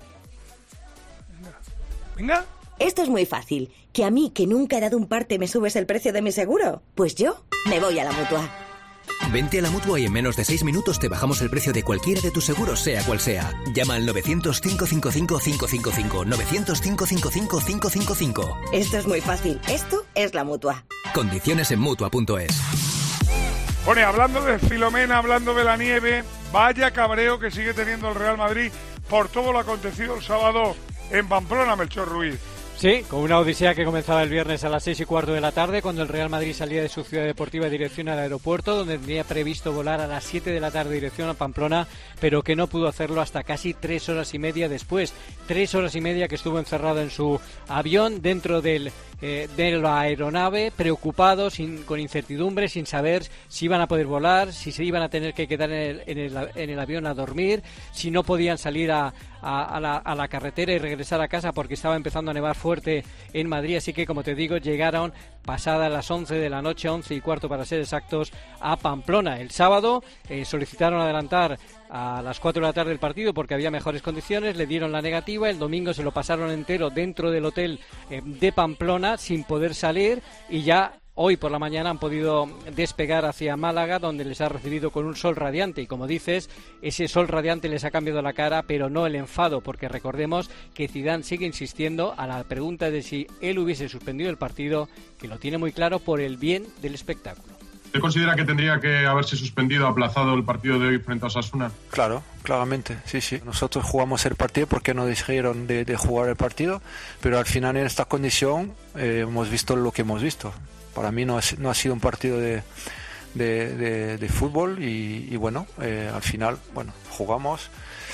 Venga. Esto es muy fácil. ¿Que a mí, que nunca he dado un parte, me subes el precio de mi seguro? Pues yo me voy a la Mutua. Vente a la Mutua y en menos de seis minutos te bajamos el precio de cualquiera de tus seguros, sea cual sea. Llama al novecientos, cinco cinco cinco, cinco cinco cinco, novecientos, cinco cinco cinco, cinco cinco cinco. Esto es muy fácil. Esto es la Mutua. Condiciones en Mutua punto es. Bueno, hablando de Filomena, hablando de la nieve, vaya cabreo que sigue teniendo el Real Madrid por todo lo acontecido el sábado en Pamplona, Melchor Ruiz. Sí, con una odisea que comenzaba el viernes a las seis y cuarto de la tarde, cuando el Real Madrid salía de su ciudad deportiva en dirección al aeropuerto, donde tenía previsto volar a las siete de la tarde en dirección a Pamplona, pero que no pudo hacerlo hasta casi tres horas y media después. Tres horas y media que estuvo encerrado en su avión, dentro del, eh, de la aeronave, preocupado, sin, con incertidumbre, sin saber si iban a poder volar, si se iban a tener que quedar en el, en el, en el avión a dormir, si no podían salir a, a, a, la, a la carretera y regresar a casa porque estaba empezando a nevar fuerte en Madrid, así que como te digo, llegaron pasadas las once de la noche, once y cuarto para ser exactos, a Pamplona. El sábado eh, solicitaron adelantar a las cuatro de la tarde el partido porque había mejores condiciones, le dieron la negativa. El domingo se lo pasaron entero dentro del hotel eh, de Pamplona sin poder salir, y ya hoy por la mañana han podido despegar hacia Málaga, donde les ha recibido con un sol radiante. Y como dices, ese sol radiante les ha cambiado la cara, pero no el enfado, porque recordemos que Zidane sigue insistiendo a la pregunta de si él hubiese suspendido el partido, que lo tiene muy claro por el bien del espectáculo. ¿Usted considera que tendría que haberse suspendido, aplazado el partido de hoy frente a Osasuna? Claro, claramente, sí, sí. Nosotros jugamos el partido porque nos dijeron de, de jugar el partido, pero al final en esta condición eh, hemos visto lo que hemos visto. Para mí no ha, no ha sido un partido de, de, de, de fútbol y, y bueno, eh, al final, bueno, jugamos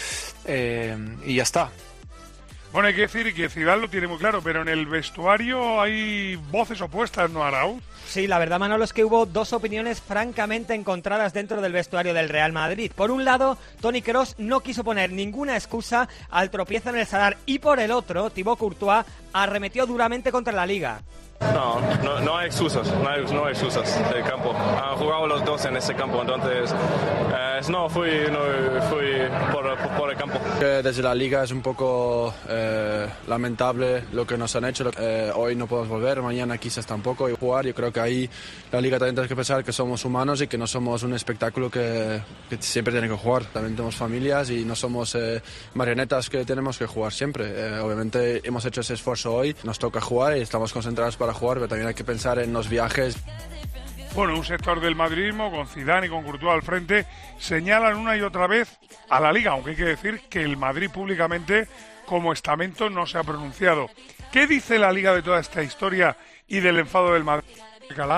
eh, y ya está. Bueno, hay que decir que Zidane lo tiene muy claro, pero en el vestuario hay voces opuestas, ¿no, Arauz? Sí, la verdad, Manolo, es que hubo dos opiniones francamente encontradas dentro del vestuario del Real Madrid. Por un lado, Toni Kroos no quiso poner ninguna excusa al tropiezo en el Sadar, y por el otro, Thibaut Courtois arremetió duramente contra la Liga. No, no, no hay excusas, no hay, no hay excusas del campo. Han jugado los dos en ese campo, entonces eh, no fui, no fui por, por, por el campo. Desde la Liga es un poco eh, lamentable lo que nos han hecho. Eh, hoy no podemos volver, mañana quizás tampoco. Y jugar, yo creo que ahí la Liga también tiene que pensar que somos humanos y que no somos un espectáculo que, que siempre tiene que jugar. También tenemos familias y no somos eh, marionetas que tenemos que jugar siempre. Eh, obviamente hemos hecho ese esfuerzo hoy, nos toca jugar y estamos concentrados para jugar, pero también hay que pensar en los viajes. Bueno, un sector del madridismo, con Zidane y con Courtois al frente, señalan una y otra vez a la Liga, aunque hay que decir que el Madrid públicamente como estamento no se ha pronunciado. ¿Qué dice la Liga de toda esta historia y del enfado del Madrid? ¿Calá?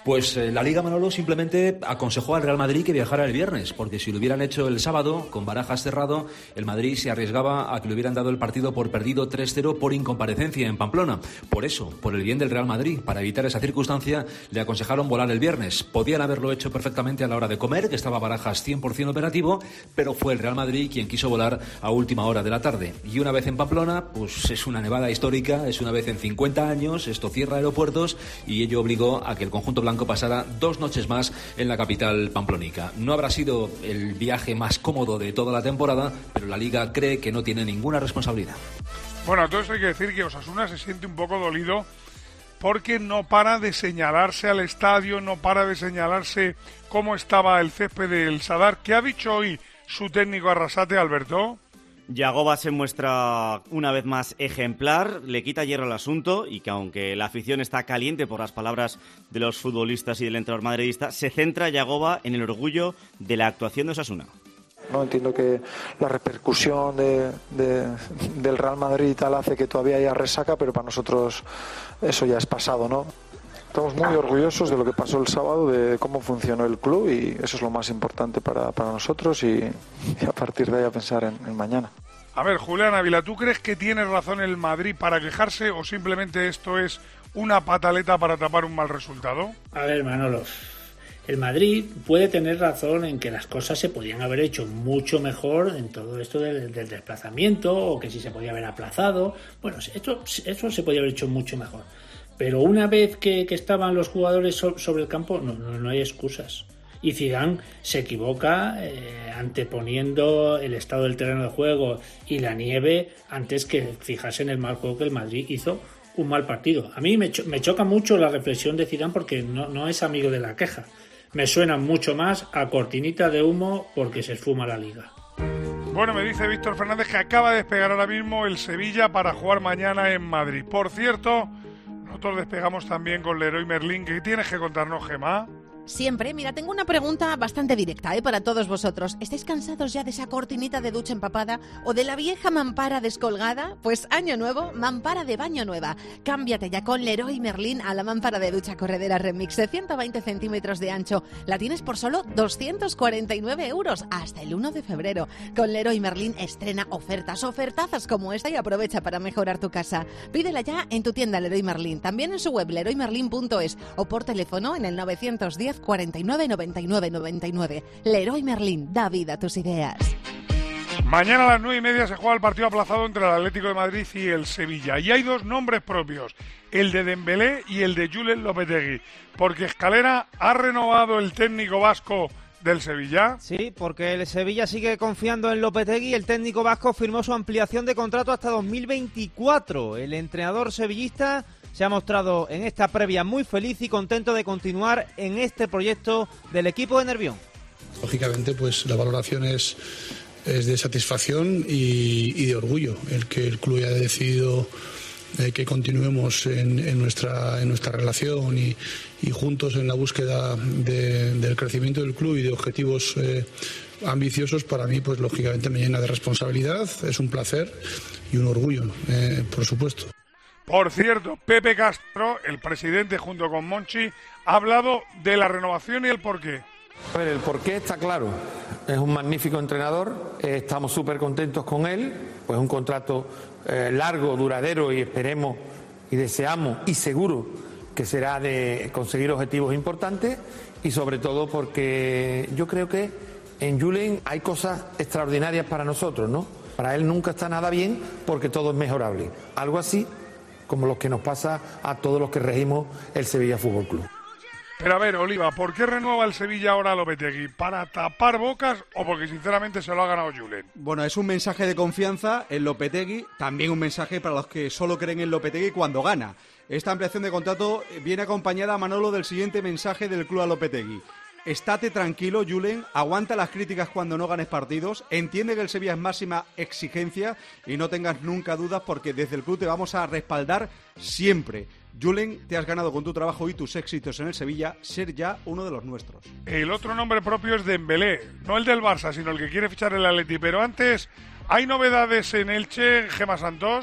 Pues eh, la Liga, Manolo, simplemente aconsejó al Real Madrid que viajara el viernes, porque si lo hubieran hecho el sábado, con Barajas cerrado, el Madrid se arriesgaba a que le hubieran dado el partido por perdido tres cero por incomparecencia en Pamplona. Por eso, por el bien del Real Madrid, para evitar esa circunstancia, le aconsejaron volar el viernes. Podían haberlo hecho perfectamente a la hora de comer, que estaba Barajas cien por ciento operativo, pero fue el Real Madrid quien quiso volar a última hora de la tarde. Y una vez en Pamplona, pues es una nevada histórica, es una vez en cincuenta años, esto cierra aeropuertos y ello obligó a que el conjunto blanco pasara dos noches más en la capital pamplónica. No habrá sido el viaje más cómodo de toda la temporada, pero la Liga cree que no tiene ninguna responsabilidad. Bueno, entonces hay que decir que Osasuna se siente un poco dolido porque no para de señalarse al estadio, no para de señalarse cómo estaba el césped del Sadar. ¿Qué ha dicho hoy su técnico Arrasate, Alberto? Yagoba se muestra una vez más ejemplar, le quita hierro al asunto y que aunque la afición está caliente por las palabras de los futbolistas y del entrenador madridista, se centra Yagoba en el orgullo de la actuación de Osasuna. No entiendo que la repercusión de, de, del Real Madrid y tal hace que todavía haya resaca, pero para nosotros eso ya es pasado, ¿no? Estamos muy orgullosos de lo que pasó el sábado, de cómo funcionó el club y eso es lo más importante para, para nosotros y, y a partir de ahí a pensar en, en mañana. A ver, Julián Ávila, ¿tú crees que tiene razón el Madrid para quejarse o simplemente esto es una pataleta para tapar un mal resultado? A ver, Manolo, el Madrid puede tener razón en que las cosas se podían haber hecho mucho mejor en todo esto del, del desplazamiento o que si se podía haber aplazado. Bueno, esto, eso se podía haber hecho mucho mejor. Pero una vez que, que estaban los jugadores so, sobre el campo, no, no, no hay excusas. Y Zidane se equivoca eh, anteponiendo el estado del terreno de juego y la nieve antes que fijarse en el mal juego que el Madrid hizo un mal partido. A mí me, cho- me choca mucho la reflexión de Zidane porque no, no es amigo de la queja. Me suena mucho más a cortinita de humo porque se esfuma la Liga. Bueno, me dice Víctor Fernández que acaba de despegar ahora mismo el Sevilla para jugar mañana en Madrid. Por cierto, nosotros despegamos también con Leroy Merlin. ¿Qué tienes que contarnos, Gemma? Siempre. Mira, tengo una pregunta bastante directa ¿eh? para todos vosotros. ¿Estáis cansados ya de esa cortinita de ducha empapada o de la vieja mampara descolgada? Pues año nuevo, mampara de baño nueva. Cámbiate ya con Leroy Merlin a la mampara de ducha corredera Remix de ciento veinte centímetros de ancho. La tienes por solo doscientos cuarenta y nueve euros hasta el uno de febrero. Con Leroy Merlin estrena ofertas, ofertazas como esta y aprovecha para mejorar tu casa. Pídela ya en tu tienda Leroy Merlin, también en su web leroy merlin punto es o por teléfono en el novecientos diez cuarenta y nueve noventa y nueve noventa y nueve. Leroy Merlin, da vida a tus ideas. Mañana a las nueve y media se juega el partido aplazado entre el Atlético de Madrid y el Sevilla. Y hay dos nombres propios, el de Dembélé y el de Julen Lopetegui. Porque Escalera ha renovado el técnico vasco del Sevilla. Sí, porque el Sevilla sigue confiando en Lopetegui. El técnico vasco firmó su ampliación de contrato hasta dos mil veinticuatro. El entrenador sevillista se ha mostrado en esta previa muy feliz y contento de continuar en este proyecto del equipo de Nervión. Lógicamente, pues la valoración es, es de satisfacción y, y de orgullo. El que el club haya decidido eh, que continuemos en, en, nuestra, en nuestra relación y, y juntos en la búsqueda de, del crecimiento del club y de objetivos eh, ambiciosos, para mí, pues lógicamente me llena de responsabilidad, es un placer y un orgullo, eh, por supuesto. Por cierto, Pepe Castro, el presidente junto con Monchi, ha hablado de la renovación y el porqué. A ver, el porqué está claro. Es un magnífico entrenador, eh, estamos súper contentos con él, pues un contrato eh, largo, duradero y esperemos y deseamos y seguro que será de conseguir objetivos importantes y sobre todo porque yo creo que en Julen hay cosas extraordinarias para nosotros, ¿no? Para él nunca está nada bien porque todo es mejorable. Algo así como los que nos pasa a todos los que regimos el Sevilla Fútbol Club. Pero a ver, Oliva, ¿por qué renueva el Sevilla ahora a Lopetegui? ¿Para tapar bocas o porque sinceramente se lo ha ganado Julen? Bueno, es un mensaje de confianza en Lopetegui, también un mensaje para los que solo creen en Lopetegui cuando gana. Esta ampliación de contrato viene acompañada, Manolo, del siguiente mensaje del club a Lopetegui. Estate tranquilo, Julen, aguanta las críticas cuando no ganes partidos, entiende que el Sevilla es máxima exigencia y no tengas nunca dudas porque desde el club te vamos a respaldar siempre. Julen, te has ganado con tu trabajo y tus éxitos en el Sevilla ser ya uno de los nuestros. El otro nombre propio es Dembélé, no el del Barça, sino el que quiere fichar el Atleti. Pero antes, ¿hay novedades en Elche, Gemma Santos?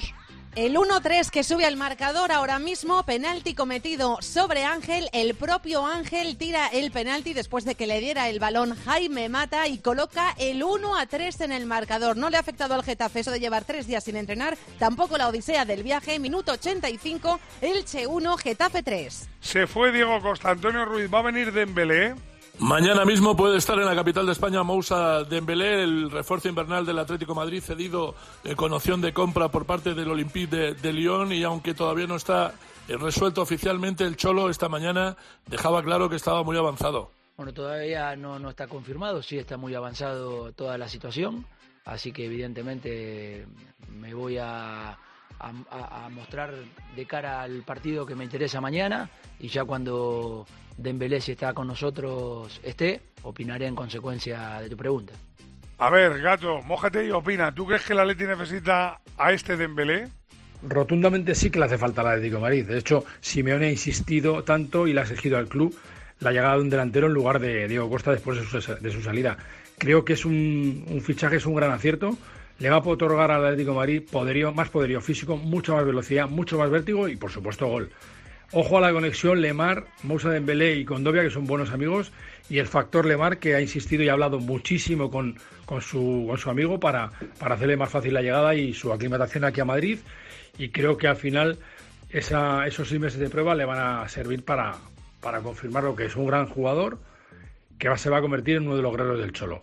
El uno tres que sube al marcador ahora mismo, penalti cometido sobre Ángel, el propio Ángel tira el penalti después de que le diera el balón Jaime Mata y coloca el uno a tres en el marcador. No le ha afectado al Getafe eso de llevar tres días sin entrenar, tampoco la odisea del viaje. Minuto ochenta y cinco, Elche uno, Getafe tres. Se fue Diego Costa, Antonio Ruiz, va a venir Dembélé. Mañana mismo puede estar en la capital de España Moussa Dembélé, el refuerzo invernal del Atlético de Madrid, cedido eh, con opción de compra por parte del Olympique de, de Lyon, y aunque todavía no está eh, resuelto oficialmente, el Cholo esta mañana dejaba claro que estaba muy avanzado. Bueno, todavía no, no está confirmado, sí está muy avanzado toda la situación, así que evidentemente me voy a, a, a mostrar de cara al partido que me interesa mañana, y ya cuando Dembélé, si está con nosotros, esté, opinaré en consecuencia de tu pregunta. A ver, Gato, mójate y opina. ¿Tú crees que el Atleti necesita a este Dembélé? Rotundamente sí que le hace falta al Atlético de Madrid. De hecho, Simeone ha insistido tanto y le ha exigido al club la llegada de un delantero en lugar de Diego Costa después de su, de su salida. Creo que es un, un fichaje, es un gran acierto. Le va a otorgar al Atlético de Madrid poderío, más poderío físico, mucha más velocidad, mucho más vértigo y, por supuesto, gol. Ojo a la conexión Lemar, Moussa Dembélé y Kondogbia, que son buenos amigos, y el factor Lemar, que ha insistido y ha hablado muchísimo con, con, su, con su amigo para, para hacerle más fácil la llegada y su aclimatación aquí a Madrid, y creo que al final esa, esos seis meses de prueba le van a servir para, para confirmar lo que es un gran jugador que va, se va a convertir en uno de los guerreros del Cholo.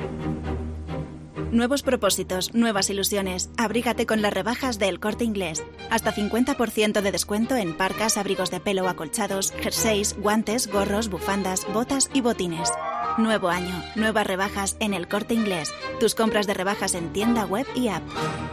Nuevos propósitos, nuevas ilusiones. Abrígate con las rebajas de El Corte Inglés. Hasta cincuenta por ciento de descuento en parcas, abrigos de pelo, acolchados, jerseys, guantes, gorros, bufandas, botas y botines. Nuevo año, nuevas rebajas en El Corte Inglés. Tus compras de rebajas en tienda, web y app.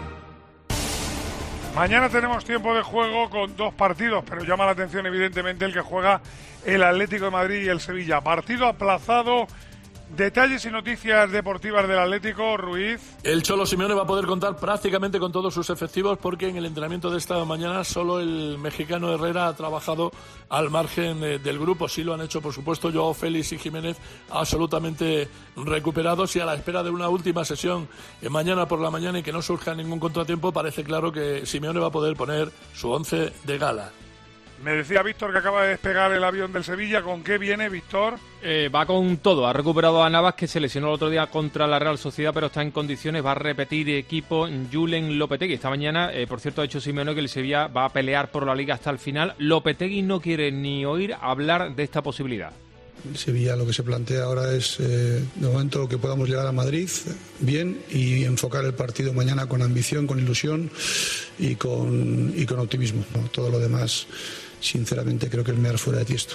Mañana tenemos tiempo de juego con dos partidos, pero llama la atención evidentemente el que juega el Atlético de Madrid y el Sevilla. Partido aplazado. Detalles y noticias deportivas del Atlético, Ruiz. El Cholo Simeone va a poder contar prácticamente con todos sus efectivos, porque en el entrenamiento de esta mañana solo el mexicano Herrera ha trabajado al margen eh, del grupo. Sí lo han hecho, por supuesto, Joao Félix y Jiménez, absolutamente recuperados, y a la espera de una última sesión eh, mañana por la mañana y que no surja ningún contratiempo, parece claro que Simeone va a poder poner su once de gala. Me decía Víctor que acaba de despegar el avión del Sevilla. ¿Con qué viene, Víctor? Eh, va con todo. Ha recuperado a Navas, que se lesionó el otro día contra la Real Sociedad, pero está en condiciones. Va a repetir equipo Julen Lopetegui. Esta mañana, eh, por cierto, ha dicho Simeone que el Sevilla va a pelear por la Liga hasta el final. Lopetegui no quiere ni oír hablar de esta posibilidad. En Sevilla lo que se plantea ahora es, eh, de momento, que podamos llegar a Madrid bien y enfocar el partido mañana con ambición, con ilusión y con, y con optimismo. Todo lo demás, sinceramente, creo que es mirar fuera de tiesto.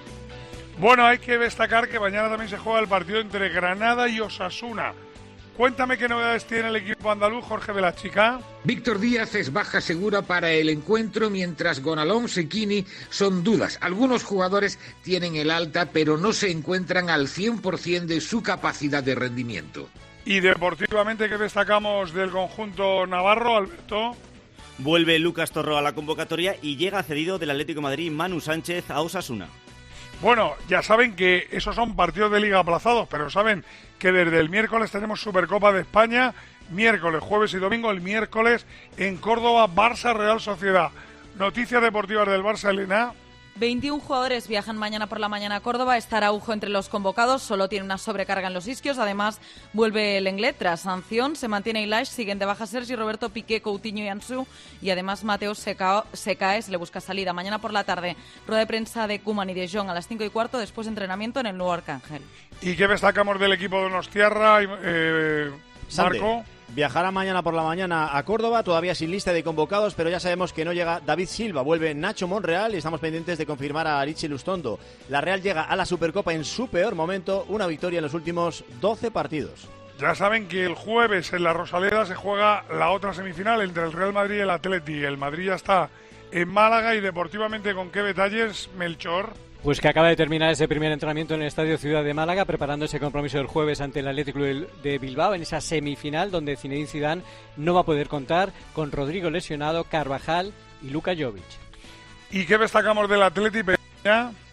Bueno, hay que destacar que mañana también se juega el partido entre Granada y Osasuna. Cuéntame qué novedades tiene el equipo andaluz, Jorge de la Chica. Víctor Díaz es baja segura para el encuentro, mientras Gonalón, Sekini son dudas. Algunos jugadores tienen el alta, pero no se encuentran al cien por ciento de su capacidad de rendimiento. Y deportivamente, ¿qué destacamos del conjunto navarro, Alberto? Vuelve Lucas Torro a la convocatoria y llega cedido del Atlético de Madrid Manu Sánchez a Osasuna. Bueno, ya saben que esos son partidos de liga aplazados, pero saben que desde el miércoles tenemos Supercopa de España, miércoles, jueves y domingo. El miércoles en Córdoba, Barça Real Sociedad. Noticias deportivas del Barça, Elena. veintiún jugadores viajan mañana por la mañana a Córdoba. Está Araujo entre los convocados, solo tiene una sobrecarga en los isquios. Además, vuelve el Lenglet tras sanción. Se mantiene Ilaix, siguen de baja Sergi Roberto, Piqué, Coutinho y Ansu. Y además, Mateo se cae, se cae, se le busca salida. Mañana por la tarde, rueda de prensa de Koeman y de Jong a las cinco y cuarto, después de entrenamiento en el nuevo Arcángel. ¿Y qué destacamos del equipo de Donostiarra, eh, Marco? Viajará mañana por la mañana a Córdoba, todavía sin lista de convocados, pero ya sabemos que no llega David Silva, vuelve Nacho Monreal y estamos pendientes de confirmar a Arichi Lustondo. La Real llega a la Supercopa en su peor momento, una victoria en los últimos doce partidos. Ya saben que el jueves en la Rosaleda se juega la otra semifinal entre el Real Madrid y el Atleti. El Madrid ya está en Málaga. Y deportivamente, ¿con qué detalles, Melchor? Pues que acaba de terminar ese primer entrenamiento en el Estadio Ciudad de Málaga, preparando ese compromiso del jueves ante el Atlético de Bilbao, en esa semifinal donde Zinedine Zidane no va a poder contar con Rodrigo lesionado, Carvajal y Luka Jovic. ¿Y qué destacamos del Atleti, Peña?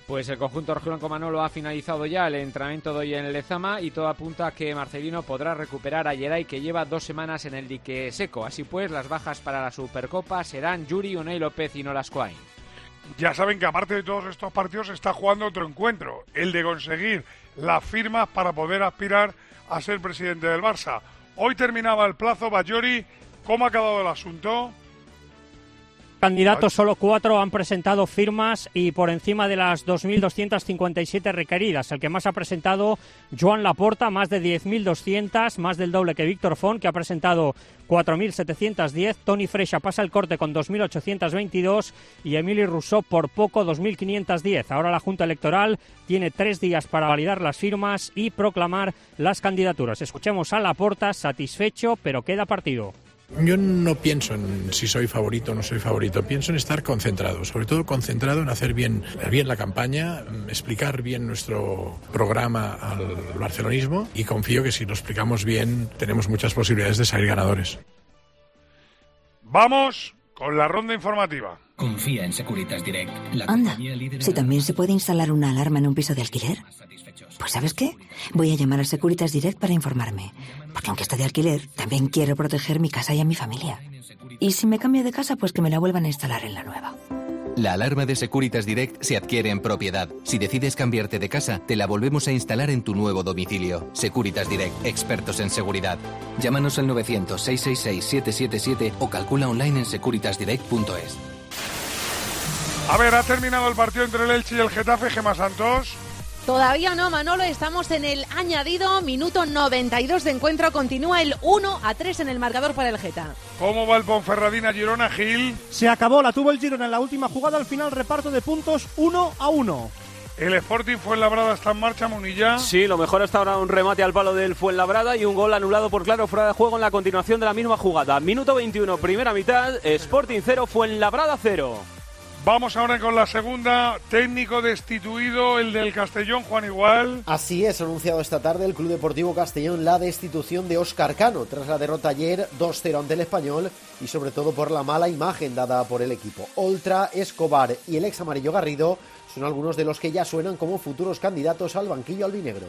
Pues el conjunto rojiblanco, Manolo, ha finalizado ya el entrenamiento de hoy en el Lezama y todo apunta a que Marcelino podrá recuperar a Yeray, que lleva dos semanas en el dique seco. Así pues, las bajas para la Supercopa serán Yuri, Unai López y Nolascoain. Ya saben que aparte de todos estos partidos se está jugando otro encuentro, el de conseguir las firmas para poder aspirar a ser presidente del Barça. Hoy terminaba el plazo. Bayori, ¿cómo ha acabado el asunto? Candidatos, solo cuatro han presentado firmas y por encima de las dos mil doscientas cincuenta y siete requeridas. El que más ha presentado, Joan Laporta, más de diez mil doscientas, más del doble que Víctor Font, que ha presentado cuatro mil setecientos diez. Toni Freixa pasa el corte con dos mil ochocientos veintidós y Emili Rousseau por poco dos mil quinientos diez. Ahora la Junta Electoral tiene tres días para validar las firmas y proclamar las candidaturas. Escuchemos a Laporta, satisfecho, pero queda partido. Yo no pienso en si soy favorito o no soy favorito, pienso en estar concentrado, sobre todo concentrado en hacer bien, bien la campaña, explicar bien nuestro programa al barcelonismo y confío que si lo explicamos bien tenemos muchas posibilidades de salir ganadores. Vamos con la ronda informativa. Confía en Securitas Direct. La Anda, si también se puede instalar una alarma en un piso de alquiler. Pues ¿sabes qué? Voy a llamar a Securitas Direct para informarme. Porque aunque esté de alquiler, también quiero proteger mi casa y a mi familia. Y si me cambio de casa, pues que me la vuelvan a instalar en la nueva. La alarma de Securitas Direct se adquiere en propiedad. Si decides cambiarte de casa, te la volvemos a instalar en tu nuevo domicilio. Securitas Direct, expertos en seguridad. Llámanos al novecientos, seiscientos sesenta y seis, siete siete siete o calcula online en securitas direct punto es. A ver, ha terminado el partido entre el Elche y el Getafe. Gemma Santos. Todavía no, Manolo, estamos en el añadido, minuto noventa y dos de encuentro, continúa el uno a tres en el marcador para el Geta. ¿Cómo va el Ponferradina Girona, Gil? Se acabó, la tuvo el Girona en la última jugada, al final reparto de puntos uno a uno. ¿El Sporting Fuenlabrada está en marcha, Munilla? Sí, lo mejor hasta ahora un remate al palo del Fuenlabrada y un gol anulado por claro fuera de juego en la continuación de la misma jugada. Minuto veintiuno, primera mitad, Sporting cero, Fuenlabrada cero. Vamos ahora con la segunda. Técnico destituido, el del Castellón, Juan Igual. Así es, ha anunciado esta tarde el Club Deportivo Castellón la destitución de Óscar Cano tras la derrota ayer dos cero ante el Español y sobre todo por la mala imagen dada por el equipo. Oltra, Escobar y el ex amarillo Garrido son algunos de los que ya suenan como futuros candidatos al banquillo albinegro.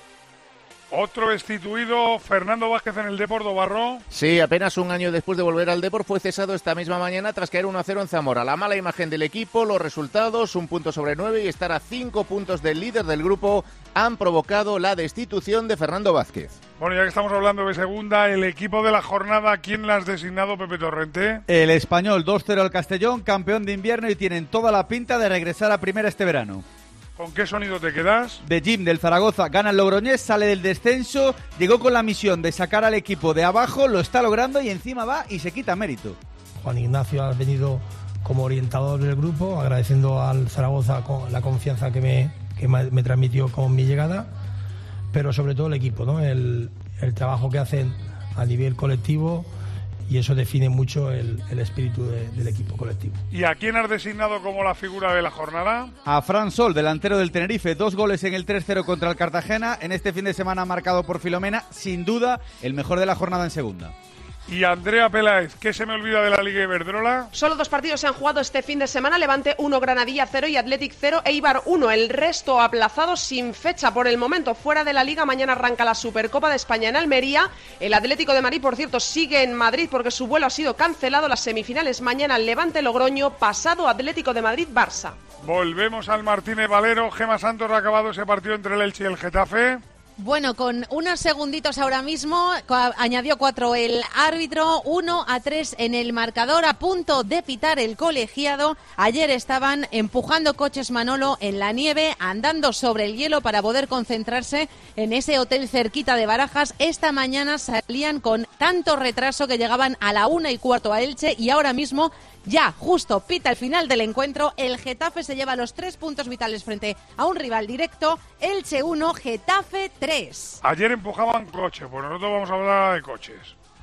Otro destituido, Fernando Vázquez en el Depor Barro. Sí, apenas un año después de volver al Depor fue cesado esta misma mañana tras caer uno a cero en Zamora. La mala imagen del equipo, los resultados, un punto sobre nueve y estar a cinco puntos del líder del grupo han provocado la destitución de Fernando Vázquez. Bueno, ya que estamos hablando de segunda, el equipo de la jornada, ¿quién la has designado, Pepe Torrente? El Español, dos cero al Castellón, campeón de invierno y tienen toda la pinta de regresar a primera este verano. ¿Con qué sonido te quedas? De Jim, del Zaragoza, gana el Logroñés, sale del descenso, llegó con la misión de sacar al equipo de abajo, lo está logrando y encima va y se quita mérito. Juan Ignacio ha venido como orientador del grupo, agradeciendo al Zaragoza con la confianza que me, que me transmitió con mi llegada, pero sobre todo el equipo, ¿no? El, el trabajo que hacen a nivel colectivo. Y eso define mucho el, el espíritu de, del equipo colectivo. ¿Y a quién has designado como la figura de la jornada? A Fran Sol, delantero del Tenerife, dos goles en el tres cero contra el Cartagena, en este fin de semana marcado por Filomena, sin duda el mejor de la jornada en segunda. Y Andrea Peláez, ¿qué se me olvida de la Liga Iberdrola? Solo dos partidos se han jugado este fin de semana, Levante uno, Granadilla cero y Athletic cero, Eibar uno. El resto aplazado sin fecha por el momento. Fuera de la Liga, mañana arranca la Supercopa de España en Almería. El Atlético de Madrid, por cierto, sigue en Madrid porque su vuelo ha sido cancelado. Las semifinales mañana, Levante Logroño, pasado Atlético de Madrid-Barça. Volvemos al Martínez Valero. Gemma Santos, ha acabado ese partido entre el Elche y el Getafe. Bueno, con unos segunditos ahora mismo, añadió cuatro el árbitro, uno a tres en el marcador, a punto de pitar el colegiado. Ayer estaban empujando coches, Manolo, en la nieve, andando sobre el hielo para poder concentrarse en ese hotel cerquita de Barajas. Esta mañana salían con tanto retraso que llegaban a la una y cuarto a Elche y ahora mismo ya justo pita el final del encuentro. El Getafe se lleva los tres puntos vitales frente a un rival directo. Elche uno, Getafe tres. Ayer empujaban coches, pues nosotros vamos a hablar de coches.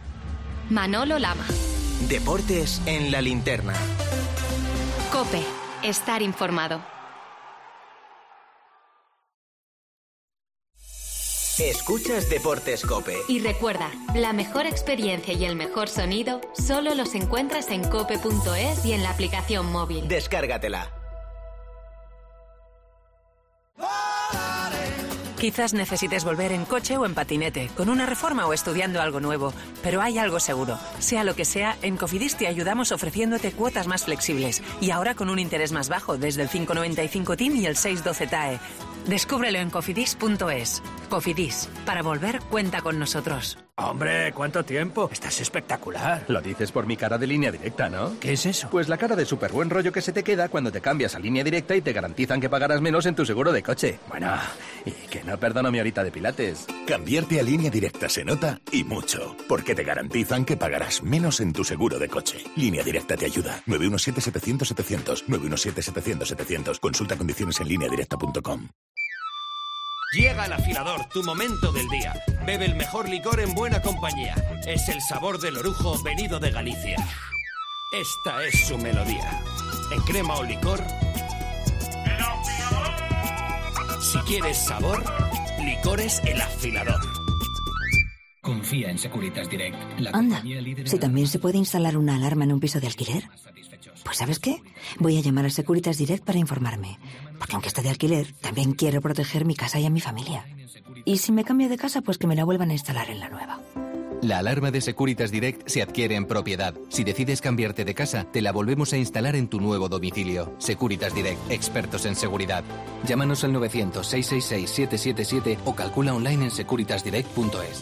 Manolo Lama. Deportes en la linterna. COPE. Estar informado. Escuchas Deportes COPE. Y recuerda, la mejor experiencia y el mejor sonido solo los encuentras en cope punto es y en la aplicación móvil. Descárgatela. Quizás necesites volver en coche o en patinete, con una reforma o estudiando algo nuevo, pero hay algo seguro. Sea lo que sea, en Cofidis te ayudamos ofreciéndote cuotas más flexibles y ahora con un interés más bajo desde el cinco noventa y cinco T I M y el seis doce T A E. Descúbrelo en cofidis punto es. Cofidis, para volver cuenta con nosotros. Hombre, ¿cuánto tiempo? Estás espectacular. Lo dices por mi cara de Línea Directa, ¿no? ¿Qué es eso? Pues la cara de súper buen rollo que se te queda cuando te cambias a Línea Directa y te garantizan que pagarás menos en tu seguro de coche. Bueno, y que no perdono mi horita de pilates. Cambiarte a Línea Directa se nota y mucho, porque te garantizan que pagarás menos en tu seguro de coche. Línea Directa te ayuda. nueve uno siete setecientos setecientos. nueve uno siete setecientos setecientos. Consulta condiciones en línea directa punto com. Llega el afilador, tu momento del día. Bebe el mejor licor en buena compañía. Es el sabor del orujo venido de Galicia. Esta es su melodía. En crema o licor. Si quieres sabor, licores El Afilador. Confía en Securitas Direct. La Anda, compañía líder si en también se puede instalar una alarma en un piso de alquiler. Pues ¿sabes qué? Voy a llamar a Securitas Direct para informarme. Porque aunque esté de alquiler, también quiero proteger mi casa y a mi familia. Y si me cambio de casa, pues que me la vuelvan a instalar en la nueva. La alarma de Securitas Direct se adquiere en propiedad. Si decides cambiarte de casa, te la volvemos a instalar en tu nuevo domicilio. Securitas Direct, expertos en seguridad. Llámanos al novecientos, seiscientos sesenta y seis, siete siete siete o calcula online en securitas direct punto es.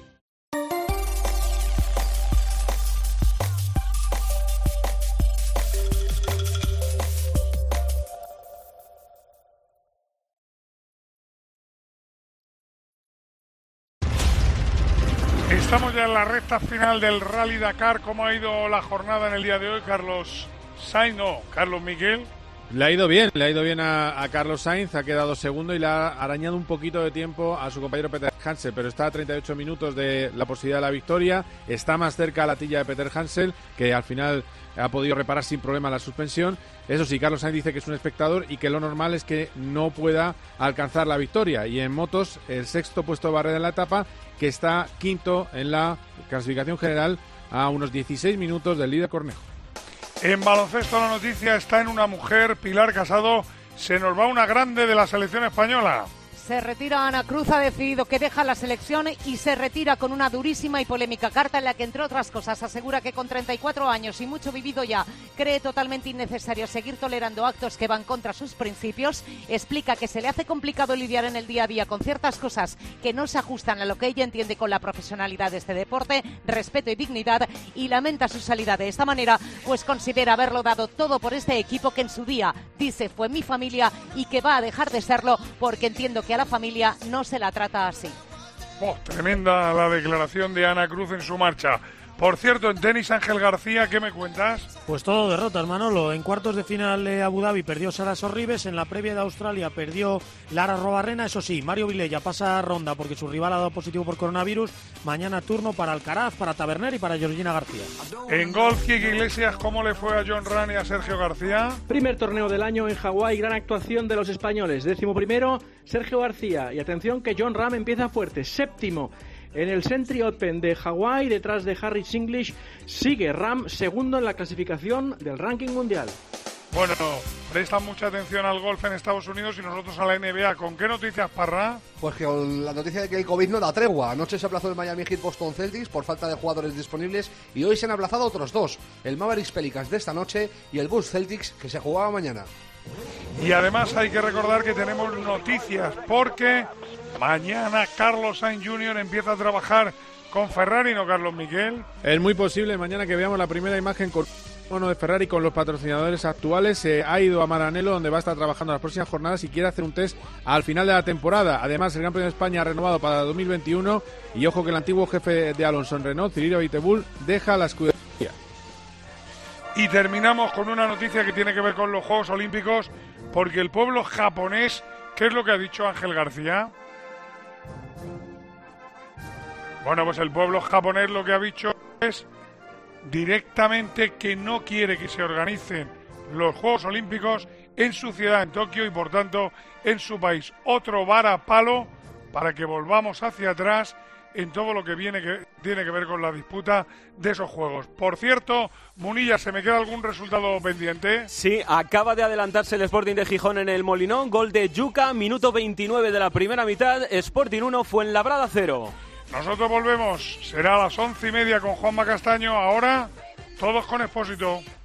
Estamos ya en la recta final del Rally Dakar. ¿Cómo ha ido la jornada en el día de hoy, Carlos Sainz? No, Carlos Miguel. Le ha ido bien, le ha ido bien a, a Carlos Sainz, ha quedado segundo y le ha arañado un poquito de tiempo a su compañero Peter Hansel, pero está a treinta y ocho minutos de la posibilidad de la victoria, está más cerca a la tilla de Peter Hansel, que al final ha podido reparar sin problema la suspensión. Eso sí, Carlos Sainz dice que es un espectador y que lo normal es que no pueda alcanzar la victoria. Y en motos, el sexto puesto de Barreda en la etapa, que está quinto en la clasificación general a unos dieciséis minutos del líder Cornejo. En baloncesto la noticia está en una mujer, Pilar Casado, se nos va una grande de la selección española. Se retira Ana Cruz, ha decidido que deja la selección y se retira con una durísima y polémica carta en la que, entre otras cosas, asegura que con treinta y cuatro años y mucho vivido ya, cree totalmente innecesario seguir tolerando actos que van contra sus principios. Explica que se le hace complicado lidiar en el día a día con ciertas cosas que no se ajustan a lo que ella entiende con la profesionalidad de este deporte, respeto y dignidad, y lamenta su salida de esta manera, pues considera haberlo dado todo por este equipo que en su día, dice, fue mi familia y que va a dejar de serlo porque entiendo que a la familia no se la trata así. Oh, tremenda la declaración de Ana Cruz en su marcha. Por cierto, en tenis, Ángel García, ¿qué me cuentas? Pues todo derrotas, Manolo. En cuartos de final de Abu Dhabi perdió Sara Sorribes, en la previa de Australia perdió Lara Arrobarrena. Eso sí, Mario Vilella pasa a ronda porque su rival ha dado positivo por coronavirus. Mañana turno para Alcaraz, para Taberner y para Georgina García. En golf, Quique Iglesias, ¿cómo le fue a Jon Rahm y a Sergio García? Primer torneo del año en Hawái, gran actuación de los españoles. Décimo primero, Sergio García. Y atención que Jon Rahm empieza fuerte, séptimo. En el Sentry Open de Hawái, detrás de Harris English, sigue Rahm segundo en la clasificación del ranking mundial. Bueno, prestan mucha atención al golf en Estados Unidos y nosotros a la N B A. ¿Con qué noticias, Parra? Pues que con la noticia de que el COVID no da tregua. Anoche se aplazó el Miami Heat Boston Celtics por falta de jugadores disponibles y hoy se han aplazado otros dos. El Mavericks Pelicans de esta noche y el Bulls Celtics que se jugaba mañana. Y además hay que recordar que tenemos noticias porque mañana Carlos Sainz junior empieza a trabajar con Ferrari, ¿no, Carlos Miguel? Es muy posible mañana que veamos la primera imagen con uno de Ferrari con los patrocinadores actuales. Se ha ido a Maranello, donde va a estar trabajando las próximas jornadas y quiere hacer un test al final de la temporada. Además, el Gran Premio de España ha renovado para dos mil veintiuno y ojo que el antiguo jefe de Alonso en Renault, Cyril Abiteboul, deja la escudería. Y terminamos con una noticia que tiene que ver con los Juegos Olímpicos, porque el pueblo japonés, ¿qué es lo que ha dicho Ángel García? Bueno, pues el pueblo japonés lo que ha dicho es directamente que no quiere que se organicen los Juegos Olímpicos en su ciudad, en Tokio, y por tanto en su país. Otro varapalo para que volvamos hacia atrás en todo lo que viene que tiene que ver con la disputa de esos juegos. Por cierto, Munilla, ¿se me queda algún resultado pendiente? Sí, acaba de adelantarse el Sporting de Gijón en el Molinón, gol de Yuca, minuto veintinueve de la primera mitad, Sporting uno, Fuenlabrada cero. Nosotros volvemos, será a las once y media con Juanma Castaño, ahora todos con Expósito.